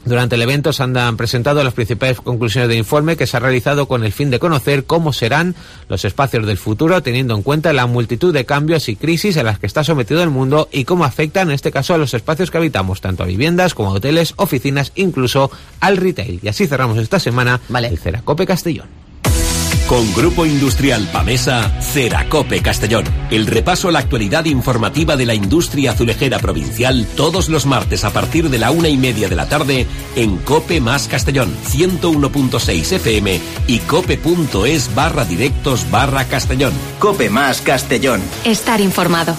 [SPEAKER 15] Durante el evento se han presentado las principales conclusiones del informe que se ha realizado con el fin de conocer cómo serán los espacios del futuro, teniendo en cuenta la multitud de cambios y crisis a las que está sometido el mundo y cómo afectan, en este caso, a los espacios que habitamos, tanto a viviendas como a hoteles, oficinas, incluso al retail. Y así cerramos esta semana vale. el Ceracope Castellón.
[SPEAKER 11] Con Grupo Industrial Pamesa, Ceracope Castellón. El repaso a la actualidad informativa de la industria azulejera provincial todos los martes a partir de la una y media de la tarde en Cope Más Castellón, ciento uno punto seis F M y cope.es barra directos barra Castellón.
[SPEAKER 2] Cope Más Castellón.
[SPEAKER 3] Estar informado.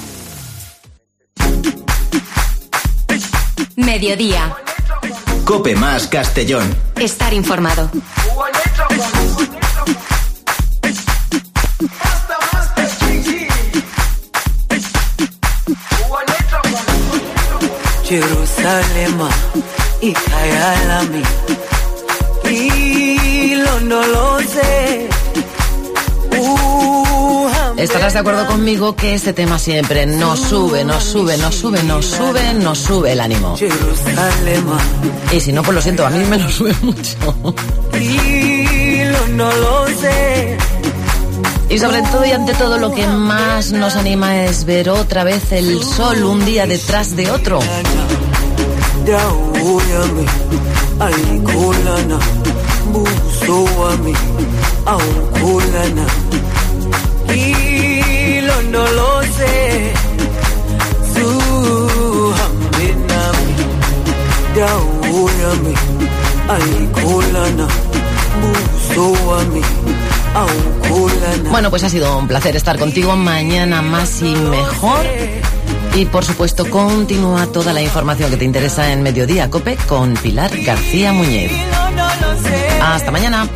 [SPEAKER 3] Mediodía.
[SPEAKER 2] Cope Más Castellón.
[SPEAKER 3] Estar informado.
[SPEAKER 8] Jerusalema ikayalami ilondoloze.
[SPEAKER 4] Estarás de acuerdo conmigo que este tema siempre nos sube, nos sube, nos sube, nos sube, nos sube el ánimo. Y si no, pues lo siento, a mí me lo sube mucho. Y sobre todo y ante todo lo que más nos anima es ver otra vez el sol un día detrás de otro. Bueno, pues ha sido un placer estar contigo. Mañana más y mejor. Y por supuesto continúa toda la información que te interesa en Mediodía Cope con Pilar García Muñez. Hasta mañana.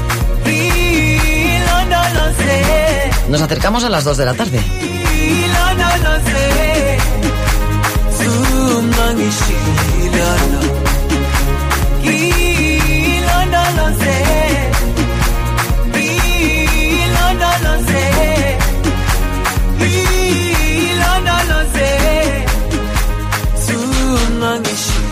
[SPEAKER 4] Nos acercamos a las dos de la tarde.
[SPEAKER 8] Manish